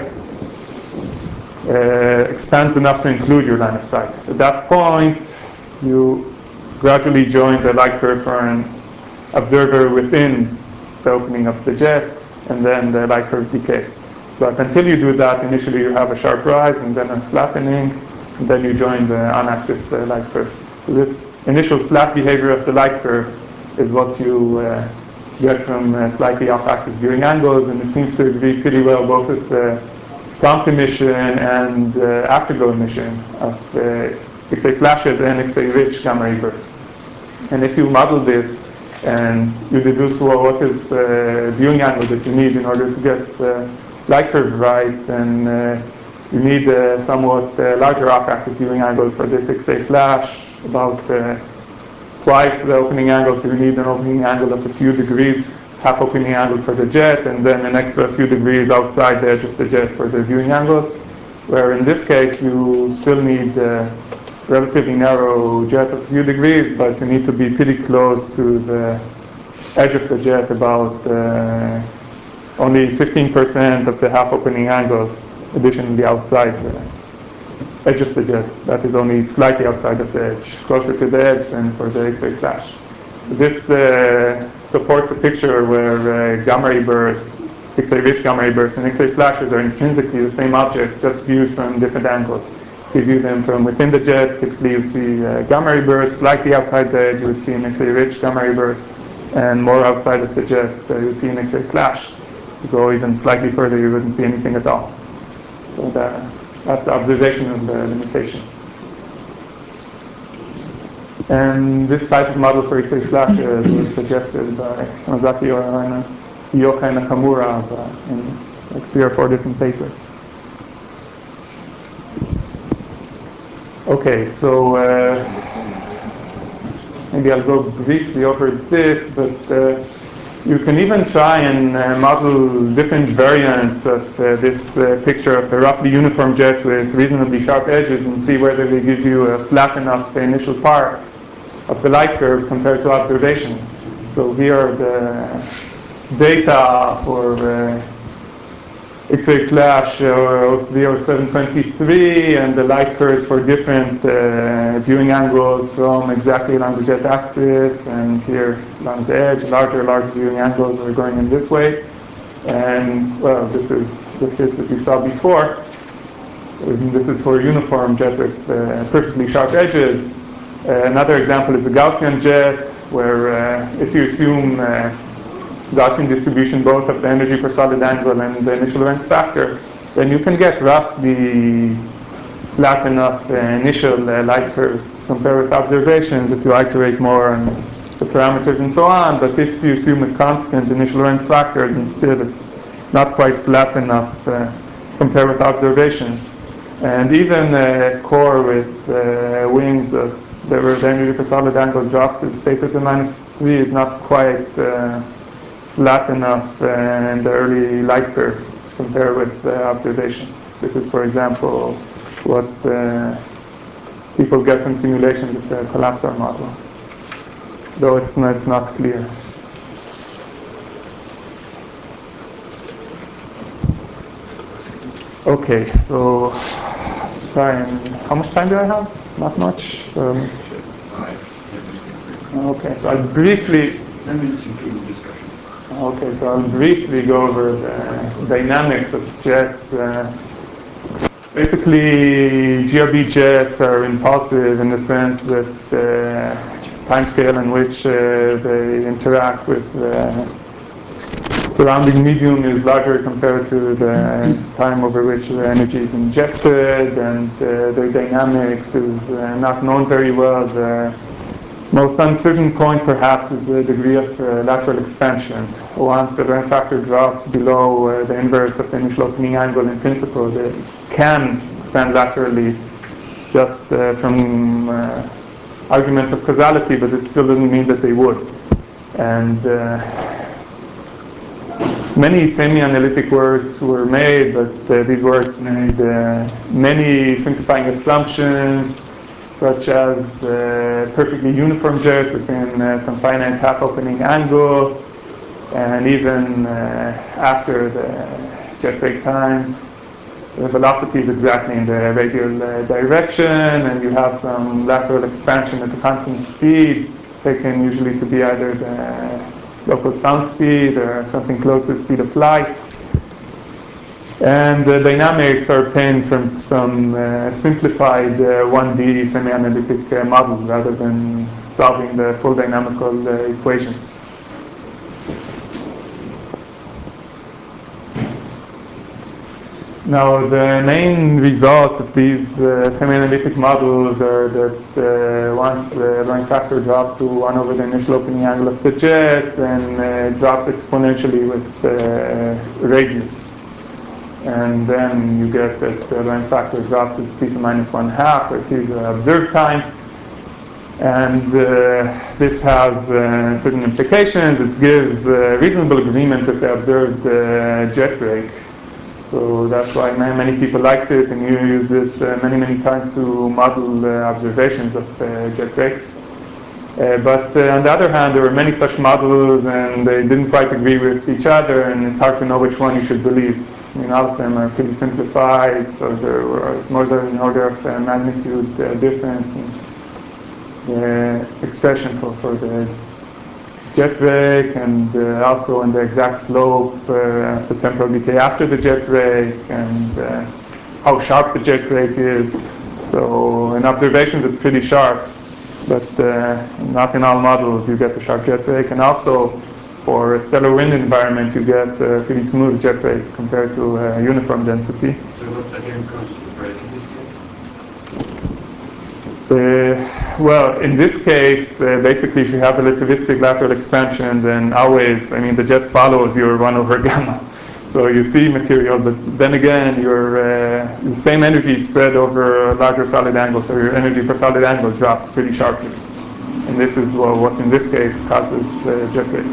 expands enough to include your line of sight. At that point, you gradually join the light curve for an observer within the opening of the jet, and then the light curve decays. But until you do that, initially you have a sharp rise and then a flattening, and then you join the on-axis light curve. So this initial flat behavior of the light curve is what you get from slightly off-axis viewing angles, and it seems to agree pretty well both with the prompt emission and afterglow emission of X-ray flashes and X-ray rich gamma ray bursts. And if you model this and you deduce what is the viewing angle that you need in order to get the light curve right, then you need a somewhat larger off-axis viewing angle for this X-ray flash, about twice the opening angle, so you need an opening angle of a few degrees, half opening angle for the jet, and then an extra few degrees outside the edge of the jet for the viewing angle. Where in this case, you still need a relatively narrow jet of a few degrees, but you need to be pretty close to the edge of the jet, about only 15% of the half opening angle, additionally outside the edge of the jet. That is only slightly outside of the edge, closer to the edge than for the X-ray flash. This supports a picture where gamma ray bursts, X-ray rich gamma ray bursts, and X-ray flashes are intrinsically the same object, just viewed from different angles. If you view them from within the jet, typically you see gamma ray burst. Slightly outside the edge, you would see an X-ray rich gamma ray burst, and more outside of the jet, you would see an X-ray flash. If you go even slightly further, you wouldn't see anything at all. So that's the observation of the limitation. And this type of model for X-ray flashes was suggested by Hamazaki and Yokai Nakamura in like 3 or 4 different papers. Okay, so maybe I'll go briefly over this, but you can even try and model different variants of this picture of a roughly uniform jet with reasonably sharp edges and see whether they give you a flat enough initial part of the light curve compared to observations. So here are the data for X-ray flash VO723 and the light curves for different viewing angles from exactly along the jet axis, and here along the edge, larger viewing angles are going in this way. And well, this is the case that you saw before. This is for a uniform jet with perfectly sharp edges. Another example is the Gaussian jet, where if you assume Gaussian distribution both of the energy per solid angle and the initial length factor, then you can get roughly flat enough initial light curve compared with observations if you iterate more on the parameters and so on. But if you assume a constant initial length factor, then still it's not quite flat enough compared with observations. And even a core with wings of the energy per solid angle drops to status of -3 is not quite flat enough in the early light curve compared with observations. This is, for example, what people get from simulations of the collapsar model, though it's not clear. Okay, so how much time do I have? Not much. Okay, so I'll briefly. 10 minutes including discussion. Okay, so I'll briefly go over the dynamics of jets. Basically, GRB jets are impulsive in the sense that the time scale in which they interact with the surrounding medium is larger compared to the time over which the energy is injected, and their dynamics is not known very well. The most uncertain point, perhaps, is the degree of lateral expansion. Once the length factor drops below the inverse of the initial opening angle, in principle, they can expand laterally just from arguments of causality, but it still doesn't mean that they would. And many semi-analytic works were made, but these works made many simplifying assumptions, such as perfectly uniform jet within some finite half opening angle, and even after the jet break time, the velocity is exactly in the radial direction, and you have some lateral expansion at a constant speed, taken usually to be either the local sound speed or something close to the speed of light. And the dynamics are obtained from some simplified 1D semi-analytic models rather than solving the full dynamical equations. Now, the main results of these semi-analytic models are that once the length factor drops to 1 over the initial opening angle of the jet, then it drops exponentially with radius. And then you get that the length factor drops to the speed of -1/2, which is observed time. And this has certain implications. It gives reasonable agreement with the observed jet brake. So that's why many people liked it, and you use it many times to model observations of jet brakes. But on the other hand, there were many such models, and they didn't quite agree with each other, and it's hard to know which one you should believe. I mean, all of them are pretty simplified, so there was more than an order of magnitude difference in expression for the jet brake, and also in the exact slope, the temporal decay after the jet brake, and how sharp the jet brake is. So in observations, it's pretty sharp, but not in all models you get the sharp jet brake. And also for a stellar wind environment, you get a pretty smooth jet brake compared to uniform density. So what again causes the brake in this case? Well, in this case, basically, if you have a relativistic lateral expansion, then always, I mean, the jet follows your 1 over gamma. So you see material, but then again, the same energy is spread over a larger solid angle, so your energy per solid angle drops pretty sharply. And this is what in this case causes the jet brake.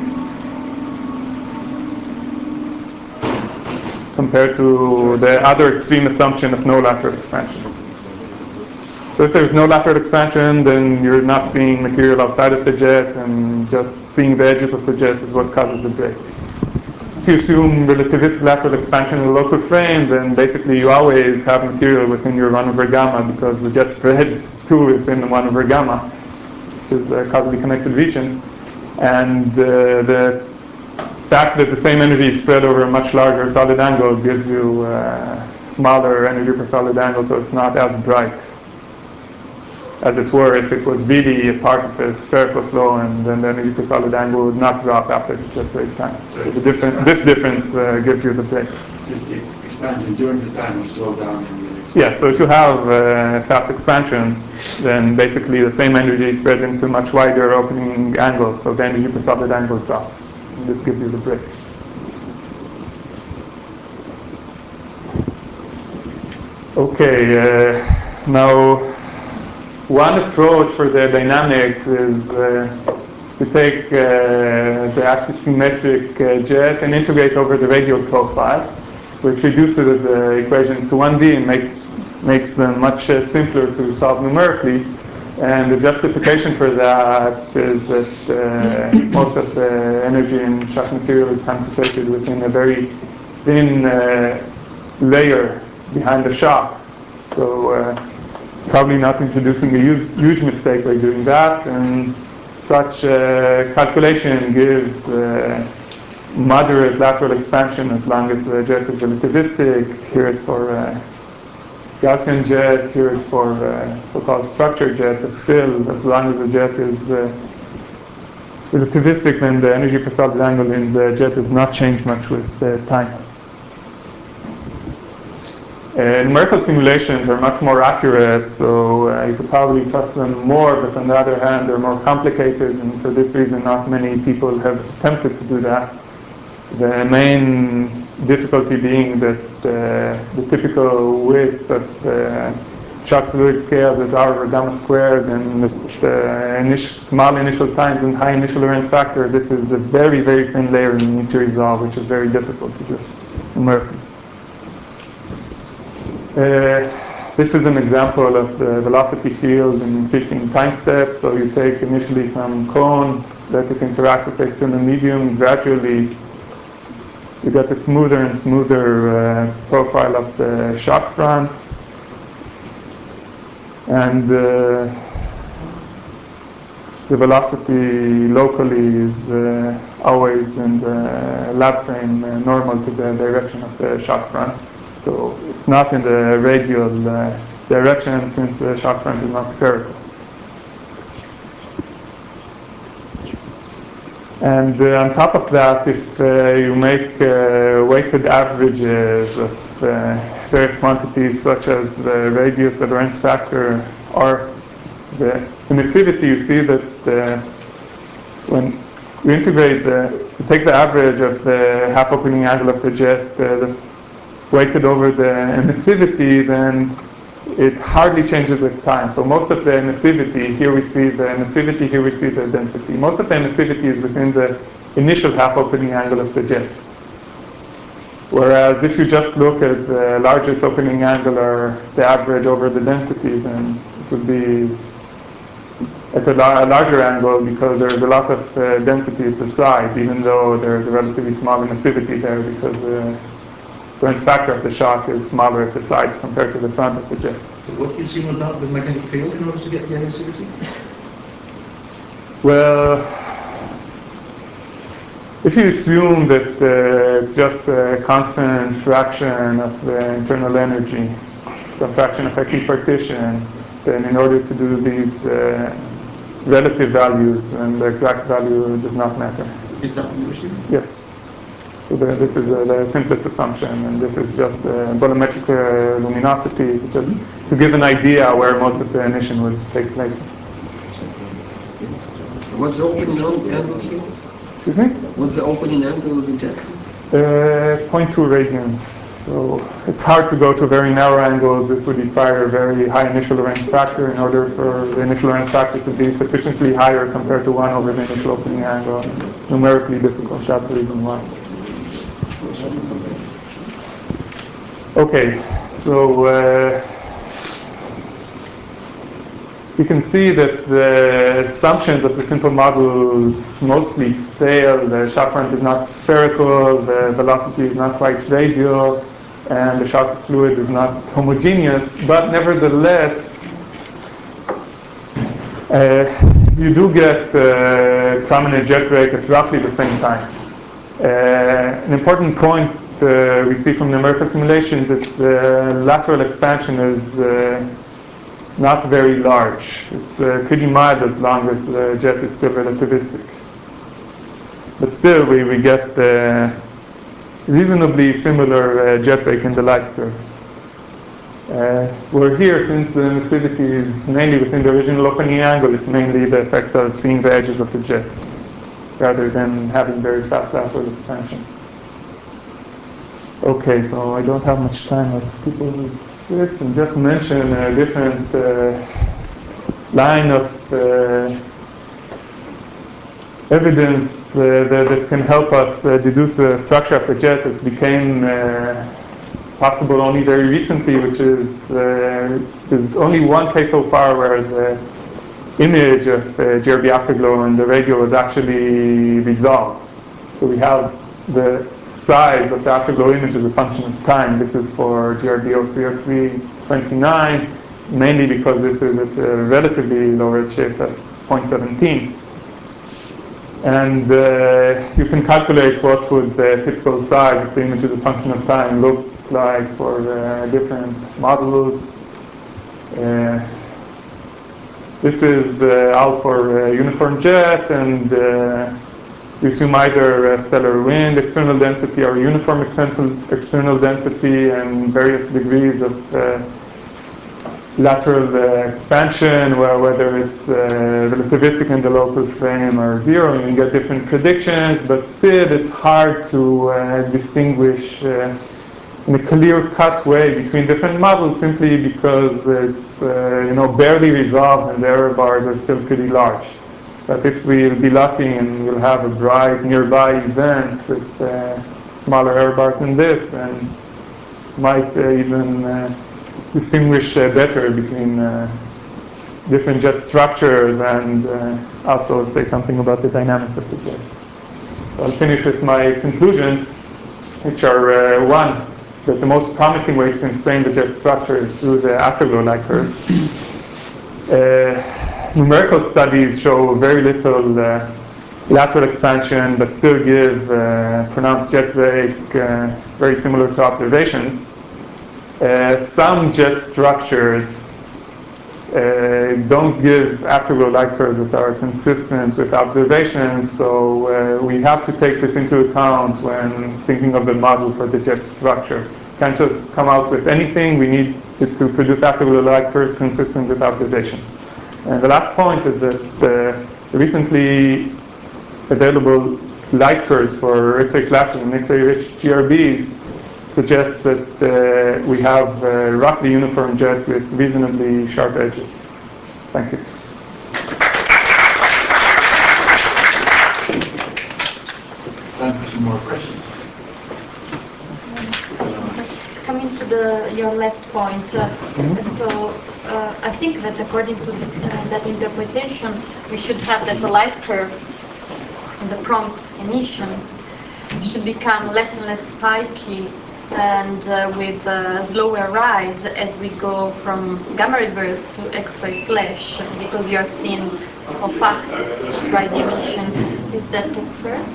Compared to the other extreme assumption of no lateral expansion. So if there's no lateral expansion, then you're not seeing material outside of the jet, and just seeing the edges of the jet is what causes the brake. If you assume relativistic lateral expansion in the local frame, then basically you always have material within your 1 over gamma, because the jet spreads too within the 1 over gamma, which is a causally connected region. And the fact that the same energy is spread over a much larger solid angle gives you smaller energy per solid angle, so it's not as bright as it were if it was really a part of a spherical flow, and then the energy per solid angle would not drop after the jet brake time. So this difference gives you the brake. Just the expansion during the time will slow down and really. Yeah, so if you have fast expansion, then basically the same energy spreads into much wider opening angle, so the energy per solid angle drops. And this gives you the brake. Okay, now one approach for the dynamics is to take the axis-symmetric jet and integrate over the radial profile, which reduces the equations to 1D and makes them much simpler to solve numerically. And the justification for that is that most of the energy in shock material is concentrated within a very thin layer behind the shock. So probably not introducing a huge mistake by doing that, and such calculation gives moderate lateral expansion as long as the jet is relativistic. Here it's for Gaussian jet, here it's for so-called structured jet, but still, as long as the jet is relativistic, then the energy per solid angle in the jet does not change much with time. Numerical simulations are much more accurate, so you could probably trust them more, but on the other hand, they're more complicated, and for this reason, not many people have attempted to do that. The main difficulty being that the typical width of shock fluid scales is r over gamma squared, and with small initial times and high initial Lorentz factor, this is a very, very thin layer you need to resolve, which is very difficult to do numerically. This is an example of the velocity field in increasing time steps. So you take initially some cone, let it interact with the external medium. Gradually, you get a smoother and smoother profile of the shock front. And the velocity locally is always in the lab frame normal to the direction of the shock front. So it's not in the radial direction, since the shock front is not spherical. And on top of that, if you make weighted averages of various quantities such as the radius, the Lorentz factor, or the emissivity, you see that when you integrate, you take the average of the half opening angle of the jet, weighted over the emissivity, then it hardly changes with time. So most of the emissivity, here we see the emissivity, here we see the density. Most of the emissivity is within the initial half opening angle of the jet. Whereas if you just look at the largest opening angle or the average over the density, then it would be at a larger angle because there's a lot of density at the side, even though there's a relatively small emissivity there because the Lorentz factor of the shock is smaller at the sides compared to the front of the jet. So what do you see about the magnetic field in order to get the emissivity? Well, if you assume that it's just a constant fraction of the internal energy, some fraction of equipartition, then in order to do these relative values, and the exact value does not matter. Is that what you assume? Yes. So this is the simplest assumption, and this is just bolometric luminosity, just to give an idea where most of the emission would take place. What's the opening angle here? Excuse me? What's the opening angle of the jet? 0.2 radians. So it's hard to go to very narrow angles. This would require a very high initial Lorentz factor in order for the initial Lorentz factor to be sufficiently higher compared to 1 over the initial opening angle. It's numerically difficult. That's the reason why. Okay, so you can see that the assumptions of the simple models mostly fail. The shock current is not spherical, the velocity is not quite radial, and the shock fluid is not homogeneous, but nevertheless, you do get prominent jet brake at roughly the same time. An important point we see from numerical simulations is the lateral expansion is not very large. It's pretty mild as long as the jet is still relativistic. But still, we get reasonably similar jet brake in the light curve. Where here, since the emissivity is mainly within the original opening angle, it's mainly the effect of seeing the edges of the jet, rather than having very fast lateral expansion. Okay, so I don't have much time. Let's skip over this and just mention a different line of evidence that can help us deduce the structure of the jet that became possible only very recently, which is there's only one case so far where the image of GRB afterglow and the radio was actually resolved. So we have the size of the afterglow image as a function of time. This is for GRB 030329, mainly because this is at a relatively low redshift at 0.17. And you can calculate what would the typical size of the image as a function of time look like for different models. This is out for uniform jet, and we assume either stellar wind external density or uniform external density and various degrees of lateral expansion, whether it's relativistic in the local frame or zero. You can get different predictions, but still it's hard to distinguish in a clear-cut way between different models, simply because it's barely resolved and the error bars are still pretty large. But if we'll be lucky and we'll have a bright nearby event with smaller error bars than this, then might even distinguish better between different jet structures and also say something about the dynamics of the jet. So I'll finish with my conclusions, which are one, that the most promising way to explain the jet structure is through the afterglow light curves. Numerical studies show very little lateral expansion, but still give pronounced jet brake, very similar to observations. Some jet structures don't give afterglow light curves that are consistent with observations, so we have to take this into account when thinking of the model for the jet structure. Can't just come out with anything. We need to produce afterglow light curves consistent with observations. And the last point is that the recently available light curves for X-ray collapses and X-ray rich GRBs suggests that we have a roughly uniform jet with reasonably sharp edges. Thank you. Time for some more questions. Coming to your last point, I think that according to that interpretation, we should have that the light curves in the prompt emission should become less and less spiky and with a slower rise as we go from gamma ray burst to X-ray flash, because you are seeing off axis by the emission. Is that observed?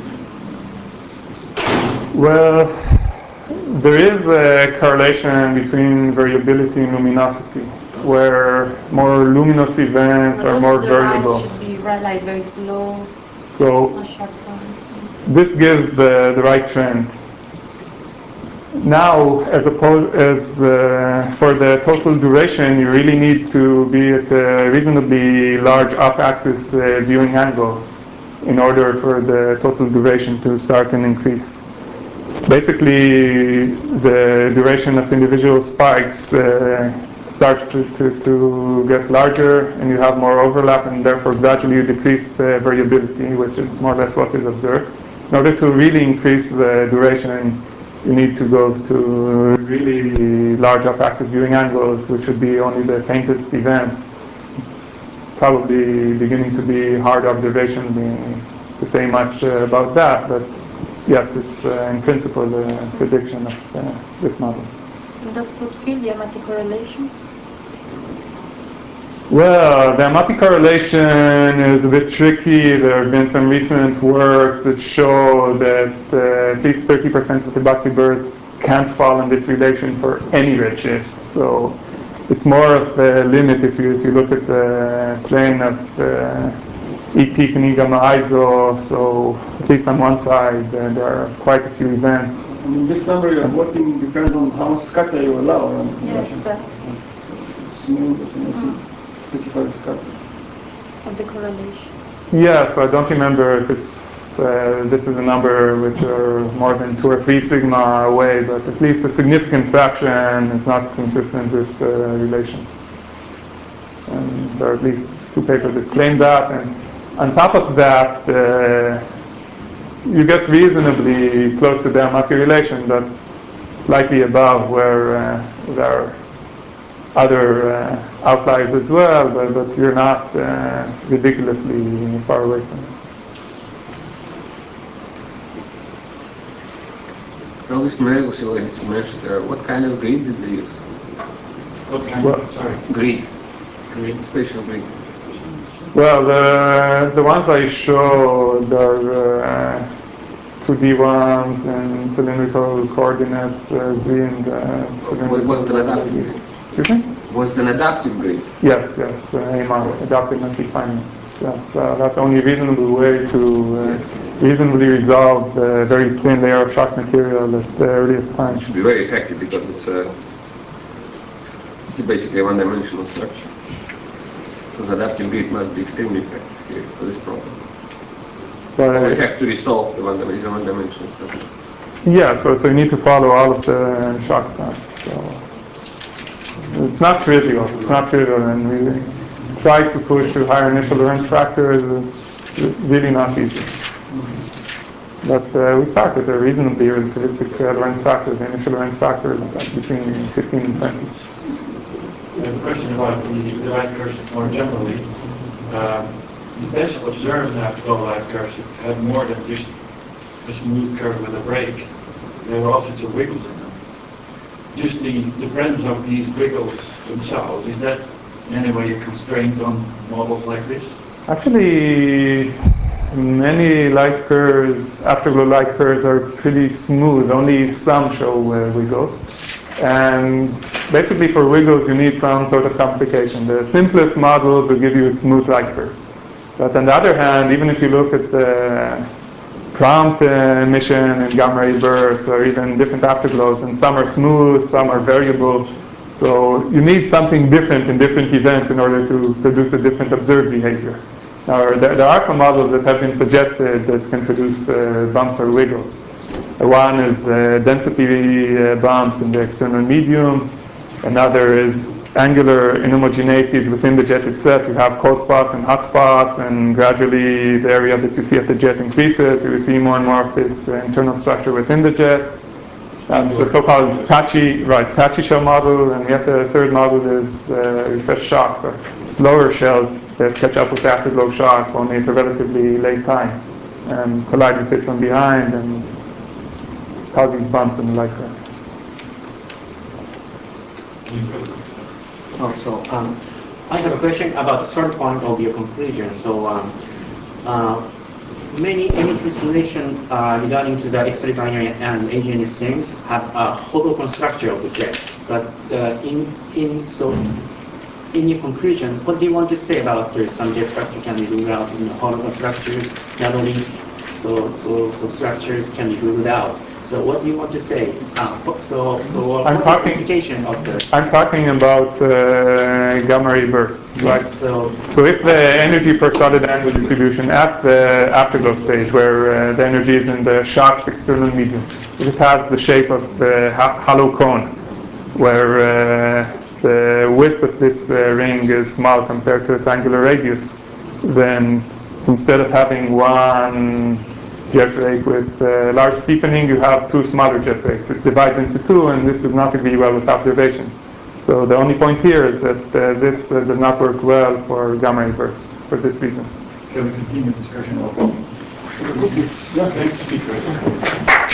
Well, there is a correlation between variability and luminosity, where more luminous events are more variable. The rise should be like very slow, So a sharp one. this gives the right trend. Now, as for the total duration, you really need to be at a reasonably large off-axis viewing angle in order for the total duration to start and increase. Basically, the duration of individual spikes starts to get larger, and you have more overlap, and therefore gradually you decrease the variability, which is more or less what is observed. In order to really increase the duration, you need to go to really large off-axis viewing angles, which would be only the faintest events. It's probably beginning to be hard observation to say much about that, but yes, it's in principle the prediction of this model. Does it feel the Amati correlation? Well, the Amati correlation is a bit tricky. There have been some recent works that show that at least 30% of the Batsi bursts can't fall in this relation for any redshift. So it's more of a limit if you look at the plane of E peak and E gamma ISO. So at least on one side, there are quite a few events. I mean, this number you're quoting depends on how much scatter you allow. Yes, exactly. So it's smooth as an specify the scatter. Of the correlation. Yeah, so I don't remember if it's this is a number which are more than 2 or 3 sigma away, but at least a significant fraction is not consistent with the relation. And there are at least 2 papers that claim that, and on top of that, you get reasonably close to the Amati relation, but slightly above where there are other outliers as well, but you're not ridiculously far away from it. All these megacosyllators you mentioned, what kind of grid did they use? What kind of, sorry? Grid. Grid. Spatial grid. Well, the ones I showed are 2D ones and cylindrical coordinates, Z and cylindrical. Was it an adaptive? Excuse me? Was it an adaptive grid? Yes, AMR, adaptive anti-refinement. Yes, that's the only reasonable way to reasonably resolve the very thin layer of shock material at the earliest time. It should be very effective because it's basically a one-dimensional structure. So the adaptive grid must be extremely effective here for this problem. But we have to resolve the one-dimensional structure. Yeah, so you need to follow all of the shock paths. So it's not trivial. It's not trivial, and we try to push to higher initial Lorentz factors. It's really not easy. But we start with a reasonably relativistic Lorentz factor. The initial Lorentz factor is between 15 and 20. I have a question about the light curves more generally. The best observed afterglow light curves had more than just a smooth curve with a break. There were all sorts of wiggles in them. Just the presence of these wiggles themselves, is that in any way a constraint on models like this? Actually, many light curves, afterglow light curves, are pretty smooth. Only some show wiggles. And basically for wiggles, you need some sort of complication. The simplest models will give you a smooth light curve. But on the other hand, even if you look at the prompt emission and gamma ray bursts, or even different afterglows, and some are smooth, some are variable. So you need something different in different events in order to produce a different observed behavior. Now, there are some models that have been suggested that can produce bumps or wiggles. One is density bumps in the external medium. Another is angular inhomogeneities within the jet itself. You have cold spots and hot spots, and gradually the area that you see at the jet increases. You see more and more of this internal structure within the jet. That's the so-called patchy shell model, and yet the third model is refresh shocks, or slower shells that catch up with the afterglow shock only at a relatively late time, and collide with it from behind and cause these bumps and like that. Also, I have a question about the third point of your conclusion. So, many MHD simulations regarding to the X-ray binary and AGNS things have a hollow structure of the jet. But in your conclusion, what do you want to say about some jet structure can be ruled out in the hollow structures, not only so structures can be ruled out. So what do you want to say? What is the implication of the... I'm talking about gamma ray bursts, yes, right? So if the energy per solid angle distribution at the afterglow stage, where the energy is in the shocked external medium, if it has the shape of the hollow cone, where the width of this ring is small compared to its angular radius, then instead of having one jet rake with large steepening, you have two smaller jet rakes. It divides into two, and this does not agree well with observations. So the only point here is that this does not work well for gamma ray bursts for this reason. Shall we continue the discussion? Okay, speaker.